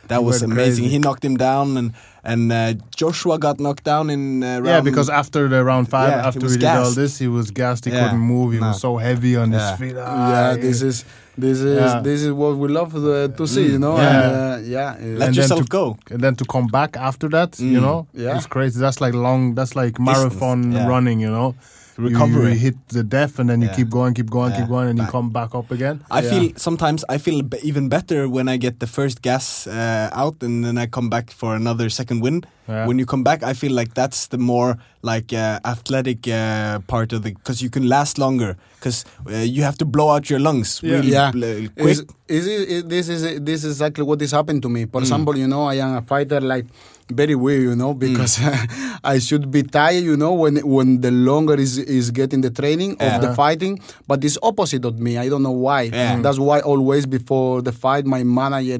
Speaker 4: That was
Speaker 5: went
Speaker 4: amazing.
Speaker 5: crazy.
Speaker 4: He knocked him down, and Joshua got knocked down in round.
Speaker 5: Yeah, because after the round 5,
Speaker 4: Yeah, he
Speaker 5: after
Speaker 4: was
Speaker 5: he did all
Speaker 4: gassed.
Speaker 5: this, he was gassed. He
Speaker 4: Yeah.
Speaker 5: couldn't move. He
Speaker 4: No.
Speaker 5: was so heavy on
Speaker 4: Yeah.
Speaker 5: his feet.
Speaker 6: Yeah, this is what we love to see, you know.
Speaker 5: Yeah.
Speaker 6: And, yeah.
Speaker 4: Let
Speaker 5: And then
Speaker 4: yourself
Speaker 5: to-
Speaker 4: go.
Speaker 5: And then to come back after that, you know,
Speaker 6: Yeah.
Speaker 5: it's crazy. That's like marathon
Speaker 4: yeah.
Speaker 5: running, you know.
Speaker 4: Recovery.
Speaker 5: You hit the death and then you
Speaker 4: Yeah.
Speaker 5: keep going,
Speaker 4: Yeah.
Speaker 5: and you
Speaker 4: Back.
Speaker 5: come back up again.
Speaker 4: I feel sometimes even better when I get the first gas out and then I come back for another second win.
Speaker 5: Yeah.
Speaker 4: When you come back, I feel like that's the more like athletic part of because you can last longer because you have to blow out your lungs really quick.
Speaker 6: This is exactly what is happened to me. For example, you know, I am a fighter like very weird, you know, because I should be tired, you know, when the longer is getting the training of the fighting, but it's opposite of me. I don't know why.
Speaker 4: Yeah.
Speaker 6: That's why always before the fight, my manager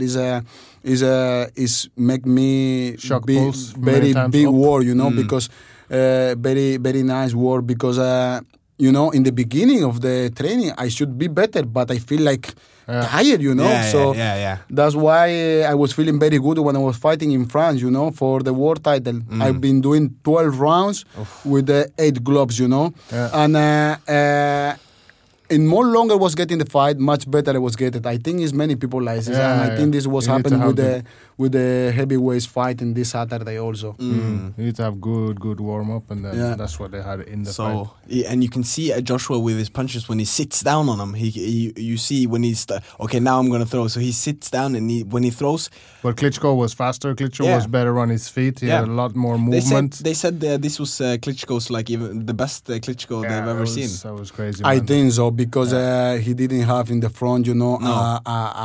Speaker 6: is make me
Speaker 5: Shock
Speaker 6: be
Speaker 5: pulse
Speaker 6: very
Speaker 5: many times
Speaker 6: big
Speaker 5: up.
Speaker 6: word, you know, because very very nice word because. You know, in the beginning of the training, I should be better, but I feel like tired, you know.
Speaker 4: Yeah.
Speaker 6: That's why I was feeling very good when I was fighting in France, you know, for the world title. I've been doing 12 rounds with the 8 gloves, you know.
Speaker 5: Yeah.
Speaker 6: And more longer was getting the fight, much better I was getting. I think it's many people like this, and I think this was
Speaker 5: You need to
Speaker 6: happening
Speaker 5: have
Speaker 6: with the heavyweights fight in this Saturday also.
Speaker 5: You need to have good warm up, and then that's what they had in the fight.
Speaker 4: And you can see Joshua with his punches when he sits down on them. You see when he's okay. Now I'm gonna throw. So he sits down and when he throws.
Speaker 5: But Klitschko was faster. Klitschko was better on his feet. He had a lot more movement.
Speaker 4: They said this was Klitschko's like even the best Klitschko they've ever seen.
Speaker 5: That was crazy.
Speaker 6: I
Speaker 5: man.
Speaker 6: think so because he didn't have in the front, you know,
Speaker 4: No.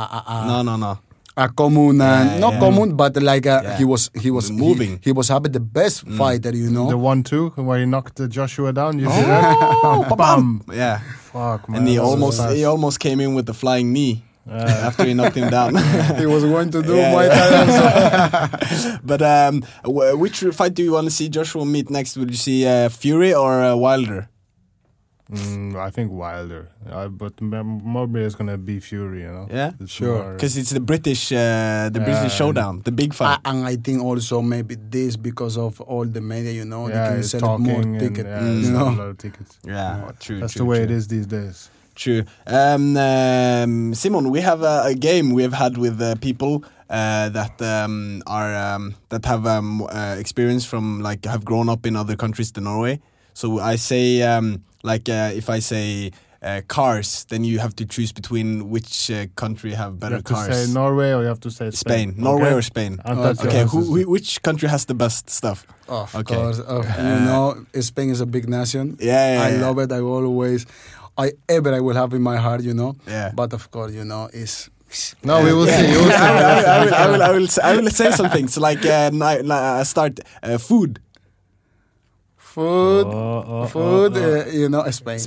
Speaker 6: a common, not common, but like he was
Speaker 4: moving.
Speaker 6: He was having the best fighter, you know.
Speaker 5: The 1-2 where he knocked Joshua down. You see that? Bam!
Speaker 4: Yeah.
Speaker 5: Fuck, man.
Speaker 4: And he
Speaker 5: that was fast.
Speaker 4: almost came in with the flying knee after he knocked him down.
Speaker 6: He was going to do
Speaker 4: Yeah,
Speaker 6: Muay Thai also.
Speaker 4: But which fight do you want to see Joshua meet next? Would you see Fury or Wilder?
Speaker 5: I think Wilder, but maybe it's gonna be Fury, you know.
Speaker 4: Yeah,
Speaker 5: It's
Speaker 6: sure.
Speaker 5: more-
Speaker 4: Because it's the British showdown, the big fight.
Speaker 6: And I think also maybe this because of all the media, you know,
Speaker 5: yeah,
Speaker 6: they can
Speaker 5: it's
Speaker 6: sell
Speaker 5: talking
Speaker 6: more
Speaker 5: and,
Speaker 6: tickets,
Speaker 5: yeah,
Speaker 6: you
Speaker 5: it's a
Speaker 6: know.
Speaker 5: lot of tickets.
Speaker 4: Yeah, true.
Speaker 5: That's
Speaker 4: true,
Speaker 5: the way
Speaker 4: true.
Speaker 5: it is these days.
Speaker 4: True. Simon, we have a game we have had with people that have experience from have grown up in other countries than Norway. So I say if I say cars, then you have to choose between which country have
Speaker 5: You
Speaker 4: better
Speaker 5: have to
Speaker 4: cars.
Speaker 5: say Norway or you have to say Spain.
Speaker 4: Spain, Norway
Speaker 5: Okay?
Speaker 4: or Spain.
Speaker 5: And that's your
Speaker 4: Okay,
Speaker 5: answers.
Speaker 4: which country has the best stuff?
Speaker 6: Of
Speaker 4: Okay.
Speaker 6: course, you know, Spain is a big nation.
Speaker 4: Yeah,
Speaker 6: I love it. I will have in my heart, you know.
Speaker 4: Yeah.
Speaker 6: But of course, you know, it's.
Speaker 5: No, we will see. You will see.
Speaker 4: I will say some things like start food.
Speaker 6: Food,
Speaker 5: Food.
Speaker 6: you know, Spain.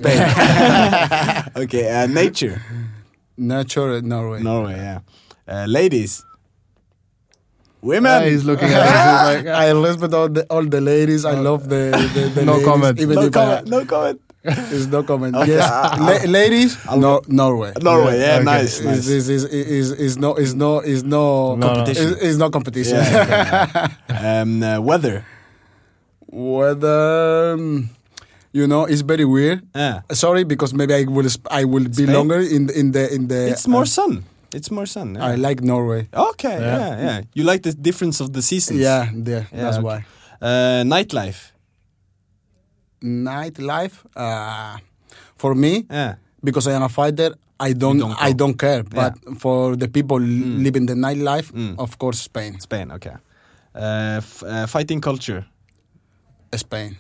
Speaker 4: Okay, nature.
Speaker 6: Nature, Norway.
Speaker 4: Norway, yeah. Ladies. Women.
Speaker 5: He's looking at us. He's like,
Speaker 6: I respect all the ladies. I love the
Speaker 5: No
Speaker 6: ladies,
Speaker 5: comment.
Speaker 6: Even
Speaker 4: No
Speaker 6: if
Speaker 4: comment. No comment.
Speaker 6: It's no comment.
Speaker 4: Okay.
Speaker 6: Yes, ladies. Norway.
Speaker 4: Norway, yeah,
Speaker 5: Okay.
Speaker 4: nice.
Speaker 6: Is no
Speaker 5: competition.
Speaker 6: It's no competition.
Speaker 4: Yeah. Weather.
Speaker 6: Weather, you know, it's very weird.
Speaker 4: Yeah.
Speaker 6: Sorry, because maybe I will be
Speaker 4: Spain?
Speaker 6: longer in the.
Speaker 4: It's more sun. It's more sun. Yeah.
Speaker 6: I like Norway.
Speaker 4: Okay, yeah. You like the difference of the seasons.
Speaker 6: Yeah, that's
Speaker 4: okay.
Speaker 6: why.
Speaker 4: Nightlife.
Speaker 6: Nightlife, for me,
Speaker 4: Yeah.
Speaker 6: because I am a fighter, I don't care. But for the people living the nightlife, of course, Spain.
Speaker 4: Spain, okay. Fighting culture.
Speaker 6: Spain.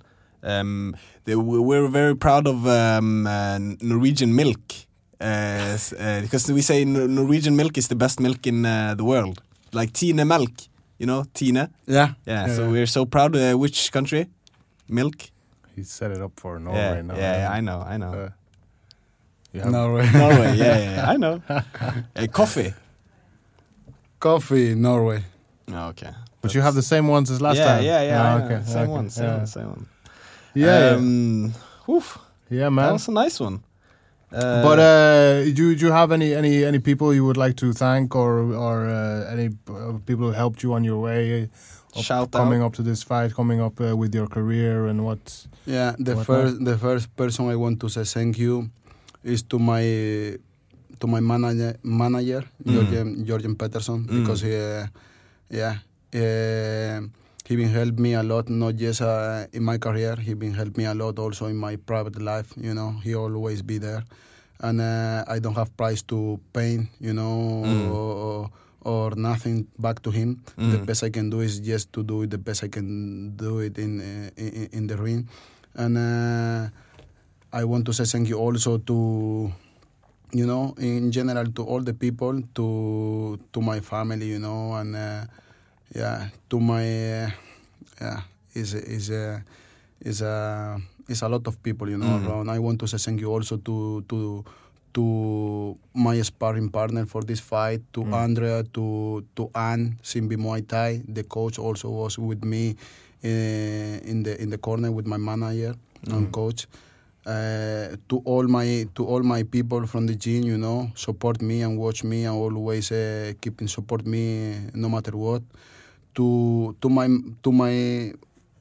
Speaker 4: We're very proud of Norwegian milk. Because we say Norwegian milk is the best milk in the world. Like Tine milk, you know, Tine.
Speaker 6: Yeah.
Speaker 4: So we're so proud. Which country? Milk.
Speaker 5: he set it up for Norway now.
Speaker 4: Yeah, I know.
Speaker 5: You have-
Speaker 6: Norway.
Speaker 4: Norway, yeah, I know. Coffee.
Speaker 6: Coffee, Norway.
Speaker 4: Oh, okay.
Speaker 5: But you have the same ones as last time.
Speaker 4: Yeah.
Speaker 5: Ah,
Speaker 4: I know.
Speaker 5: okay.
Speaker 4: Same
Speaker 5: okay.
Speaker 4: one.
Speaker 5: Yeah,
Speaker 4: Oof,
Speaker 5: yeah,
Speaker 4: that
Speaker 5: man.
Speaker 4: was a nice one.
Speaker 5: But do you have any people you would like to thank or any people who helped you on your way? Coming up to this fight, coming up with your career and what?
Speaker 6: Yeah, the first person I want to say thank you is to my manager Georgian Peterson, because he been helped me a lot, not just in my career. He been helped me a lot also in my private life. You know, he always be there, and I don't have price to pay. You know. Or nothing back to him. The best I can do is just to do it the best I can do it in the ring. And I want to say thank you also to, you know, in general to all the people, to my family, you know, and to my is a lot of people, you know, around. I want to say thank you also to my sparring partner for this fight, to Andrea, to Anne, Simbi Muay Thai. The coach also was with me in the corner with my manager and coach. To all my people from the gym, you know, support me and watch me and always keep and support me no matter what. To my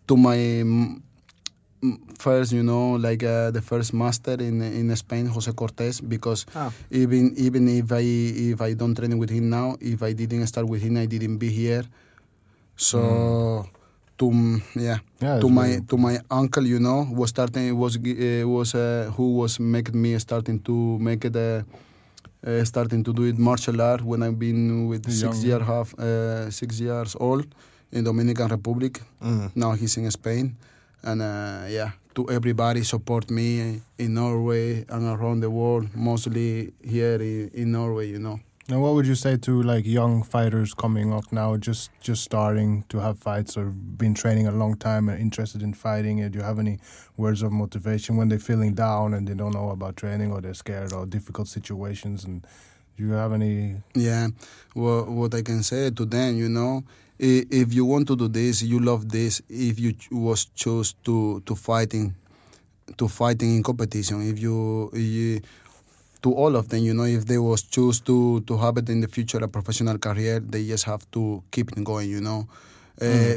Speaker 6: first, you know, like the first master in Spain, Jose Cortez, because even if I don't train with him now, if I didn't start with him, I didn't be here. So to my uncle, you know, who was making me starting to do it martial art when I've been with 6 years old in Dominican Republic. Now he's in Spain. And to everybody support me in Norway and around the world, mostly here in Norway, you know.
Speaker 5: And what would you say to like young fighters coming up now, just starting to have fights or been training a long time and interested in fighting? Do you have any words of motivation when they're feeling down and they don't know about training or they're scared or difficult situations? And do you have any? Yeah,
Speaker 6: well, what I can say to them, you know, if you want to do this, you love this. If you was choose to fighting in competition, if you to all of them, you know, if they was choose to have it in the future a professional career, they just have to keep it going, you know. They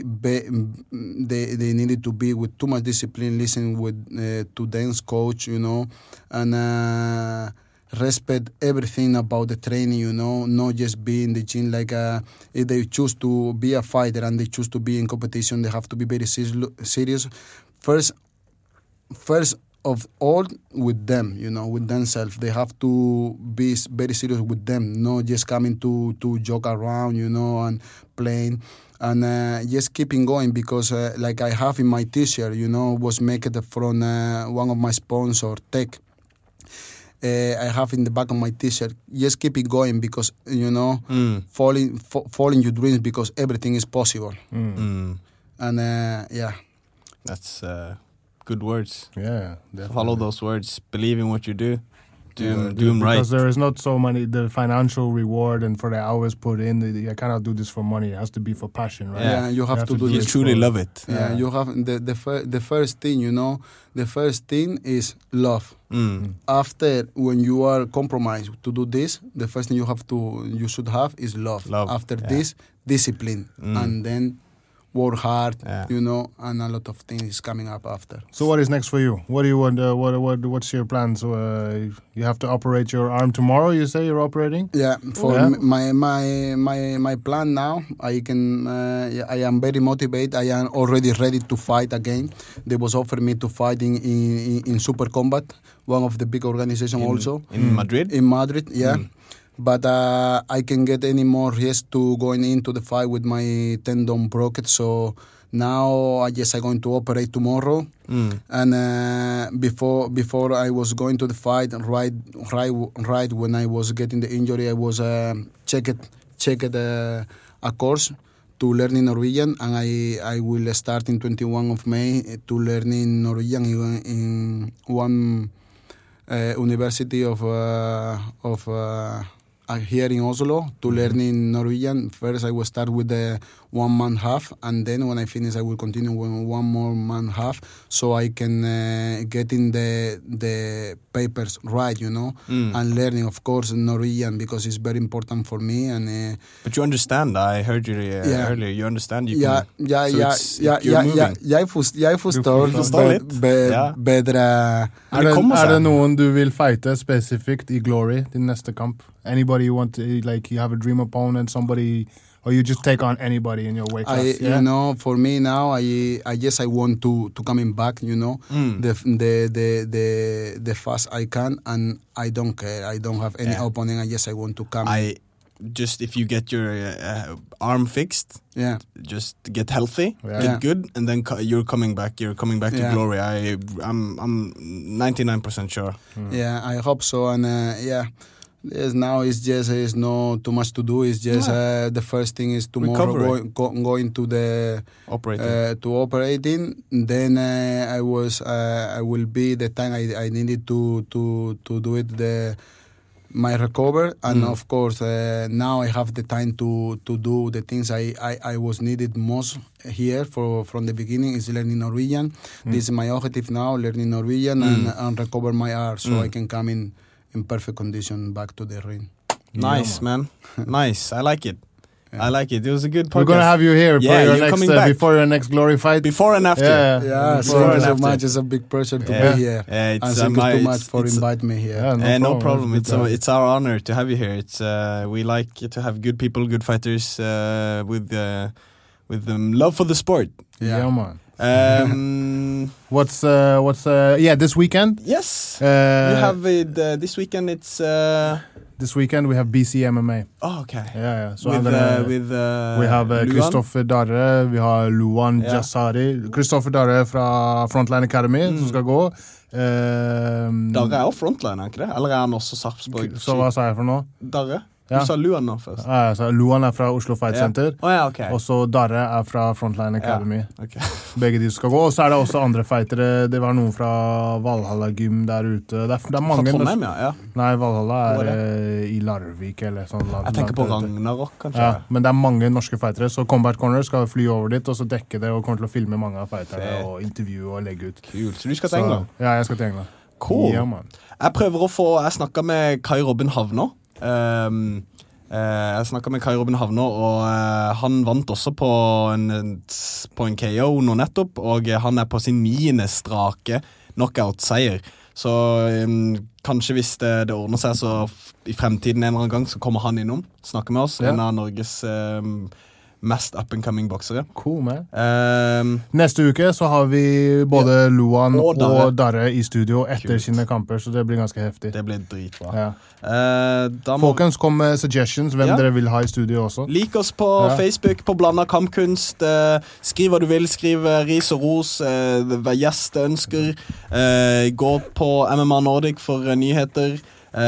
Speaker 6: needed to be with too much discipline, listen with to dance coach, you know, and respect everything about the training, you know, not just be in the gym. Like if they choose to be a fighter and they choose to be in competition, they have to be very serious. First of all with them, you know, with themselves. They have to be very serious with them, not just coming to joke around, you know, and playing. And just keeping going, because like I have in my t-shirt, you know, was made from one of my sponsors, Tech. I have in the back of my t-shirt, just keep it going, because, you know, following your dreams, because everything is possible. And
Speaker 4: that's good words.
Speaker 5: Yeah, definitely.
Speaker 4: Follow those words. Believe in what you do. Do
Speaker 5: do
Speaker 4: them right.
Speaker 5: Because there is not so many, the financial reward and for the hours put in, you cannot do this for money. It has to be for passion, right?
Speaker 6: Yeah, you have to do
Speaker 4: this. You truly love it.
Speaker 6: Yeah, you have the first thing, you know, the first thing is love. After, when you are compromised to do this, the first thing you should have is love. After this, discipline, and then work hard, you know, and a lot of things coming up after.
Speaker 5: So what is next for you? What do you want? What's your plans? You have to operate your arm tomorrow. You say you're operating?
Speaker 6: Yeah. My plan now, I am very motivated. I am already ready to fight again. They was offered me to fight in Super Combat, one of the big organizations also
Speaker 4: in Madrid.
Speaker 6: In Madrid, yeah. But I can get any more rest to going into the fight with my tendon broken. So now I guess I'm going to operate tomorrow. And before I was going to the fight, right when I was getting the injury, I was checked a course to learning Norwegian, and I will start in 21 of May to learning Norwegian in one university of here in Oslo to learning Norwegian. First, I will start with the 1 month half, and then when I finish, I will continue with 1 more month half, so I can get in the papers right, and learning, of course, Norwegian because it's very important for me. And
Speaker 4: but you understand? I heard you earlier. You understand? You
Speaker 6: ja, jeg forstår litt. Bedre.
Speaker 5: Er det noen du vil fighte spesifikt i Glory, din neste kamp? Anybody you want to, like, you have a dream opponent, somebody, or you just take on anybody in your weight class?
Speaker 6: For me now, I guess I want to coming back, the fast I can, and I don't care. I don't have any opponent. I guess I want to come.
Speaker 4: Just if you get your arm fixed, just get healthy, get good, and then you're coming back. You're coming back to Glory. I'm 99% sure.
Speaker 6: Yeah, I hope so. And yes, now it's not too much to do. It's just the first thing is tomorrow going to the operating. Then I will be the time I needed to do it my recover, and of course now I have the time to do the things I was needed most here from the beginning is learning Norwegian. This is my objective now, learning Norwegian and recover my art so I can come in perfect condition back to the ring.
Speaker 4: Nice, man. Nice. I like it. I like it. It was a good podcast.
Speaker 5: We're going to have you here for your next, before your next Glory fight.
Speaker 4: Before and after.
Speaker 6: Thank you so much. It's a big pleasure to be here. And thank you so much for inviting me here.
Speaker 4: No problem. It's our honor to have you here. It's we like to have good people, good fighters with love for the sport.
Speaker 5: Yeah man. What's this weekend?
Speaker 4: Yes. You have it this weekend. It's
Speaker 5: this weekend we have BC MMA.
Speaker 4: Oh, okay.
Speaker 5: Yeah. So
Speaker 4: we
Speaker 5: have Kristoffer Darre, vi har Luan Jassari. Kristoffer Darre fra Frontline Academy som skal gå.
Speaker 4: Darre er Frontline, ikke det? Eller er han også Sarpsborg?
Speaker 5: Så hva sa jeg for nå?
Speaker 4: Darre? Du sa Luan nå først.
Speaker 5: Så Luan er fra Oslo Fight Center,
Speaker 4: okay.
Speaker 5: Og så Darre er fra Frontline Academy.
Speaker 4: Okay.
Speaker 5: Begge de skal gå, og så er det også andre fightere. Det var noen fra Valhalla Gym der ute. Det er mange.
Speaker 4: Fra Trondheim, ja.
Speaker 5: Nei, Valhalla er i Larvik eller sånn.
Speaker 4: Jeg tenker på Ragnarok, kanskje.
Speaker 5: Ja, men det er mange norske fightere, så Combat Corner skal fly over dit, og så dekke det, og kommer til å filme mange av fighterne, og intervjue og legge ut.
Speaker 4: Kult, så du skal til England?
Speaker 5: Ja, jeg skal til England.
Speaker 4: Cool.
Speaker 5: Ja, man.
Speaker 4: Jeg snakket med Kai Robin Havner. Jeg snakket med Kai Robin Havner, og han vant også på en KO nå nettopp, og han er på sin 9. strake knockout-seier. Så kanskje hvis det ordner seg, så i fremtiden en eller annen gang så kommer han innom, snakker med oss, en av Norges mest up-and-coming boksere.
Speaker 5: Cool, man. Neste uke så har vi både Luan og Darre i studio etter sine kamper, så det blir ganske heftig.
Speaker 4: Det blir dritbra.
Speaker 5: Ja. Folkens, kom med suggestions, hvem dere vil ha i studio også.
Speaker 4: Lik oss på Facebook, på Blanda Kampkunst. Skriv hva du vil, skriv ris og ros, hva gjest ønsker. Gå på MMA Nordic for nyheter.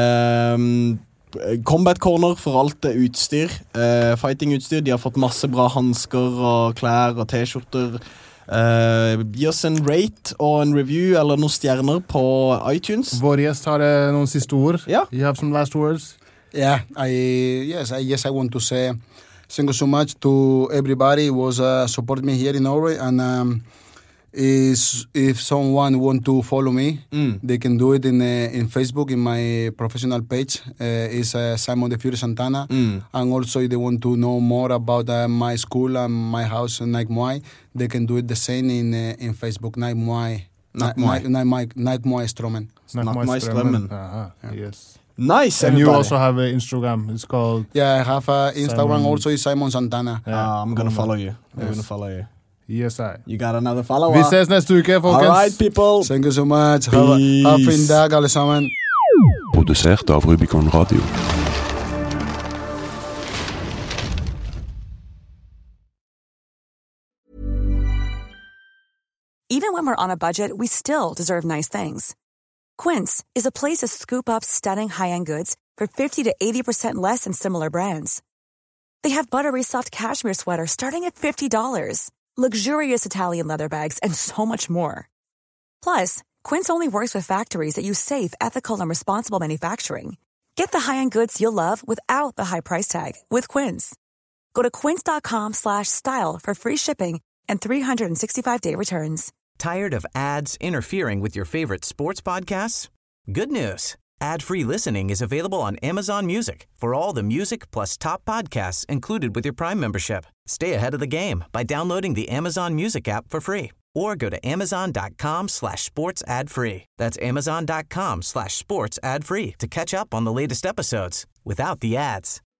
Speaker 4: Combat Corner for alt utstyr, fighting-utstyr. De har fått masse bra handsker og klær og t-skjorter. Gi oss en rate og en review eller noen stjerner på iTunes.
Speaker 5: Vår gjest har noen siste ord. You have some last words?
Speaker 6: Yeah, I want to say thank you so much to everybody who was supporting me here in Norway, and if someone want to follow me, they can do it in Facebook in my professional page. Is Simon the Fury Santana, and also if they want to know more about my school and my house in Nike Muay, they can do it the same in Facebook. Nike Muay Strømmen.
Speaker 4: Nike Muay Strømmen.
Speaker 5: Yes.
Speaker 4: Nice.
Speaker 5: And you also have an Instagram. It's called.
Speaker 6: Yeah, I have Instagram also. Is Simon Santana.
Speaker 4: I'm gonna follow you. I'm gonna follow you.
Speaker 5: Yes, I.
Speaker 4: You got another follower.
Speaker 5: Vi ses neste uke, folkens.
Speaker 4: All right, people.
Speaker 6: Thank you so much. Ha en fin dag, alle sammen.
Speaker 8: Produsert av Rubicon Radio.
Speaker 7: Even when we're on a budget, we still deserve nice things. Quince is a place to scoop up stunning high-end goods for 50 to 80% less than similar brands. They have buttery soft cashmere sweaters starting at $50, luxurious Italian leather bags, and so much more. Plus, Quince only works with factories that use safe, ethical, and responsible manufacturing.
Speaker 9: Get the high-end goods you'll love without the high price tag with Quince. Go to quince.com/style for free shipping and 365-day returns.
Speaker 1: Tired of ads interfering with your favorite sports podcasts? Good news. Ad-free listening is available on Amazon Music for all the music plus top podcasts included with your Prime membership. Stay ahead of the game by downloading the Amazon Music app for free or go to amazon.com/sports ad free. That's amazon.com/sports ad free to catch up on the latest episodes without the ads.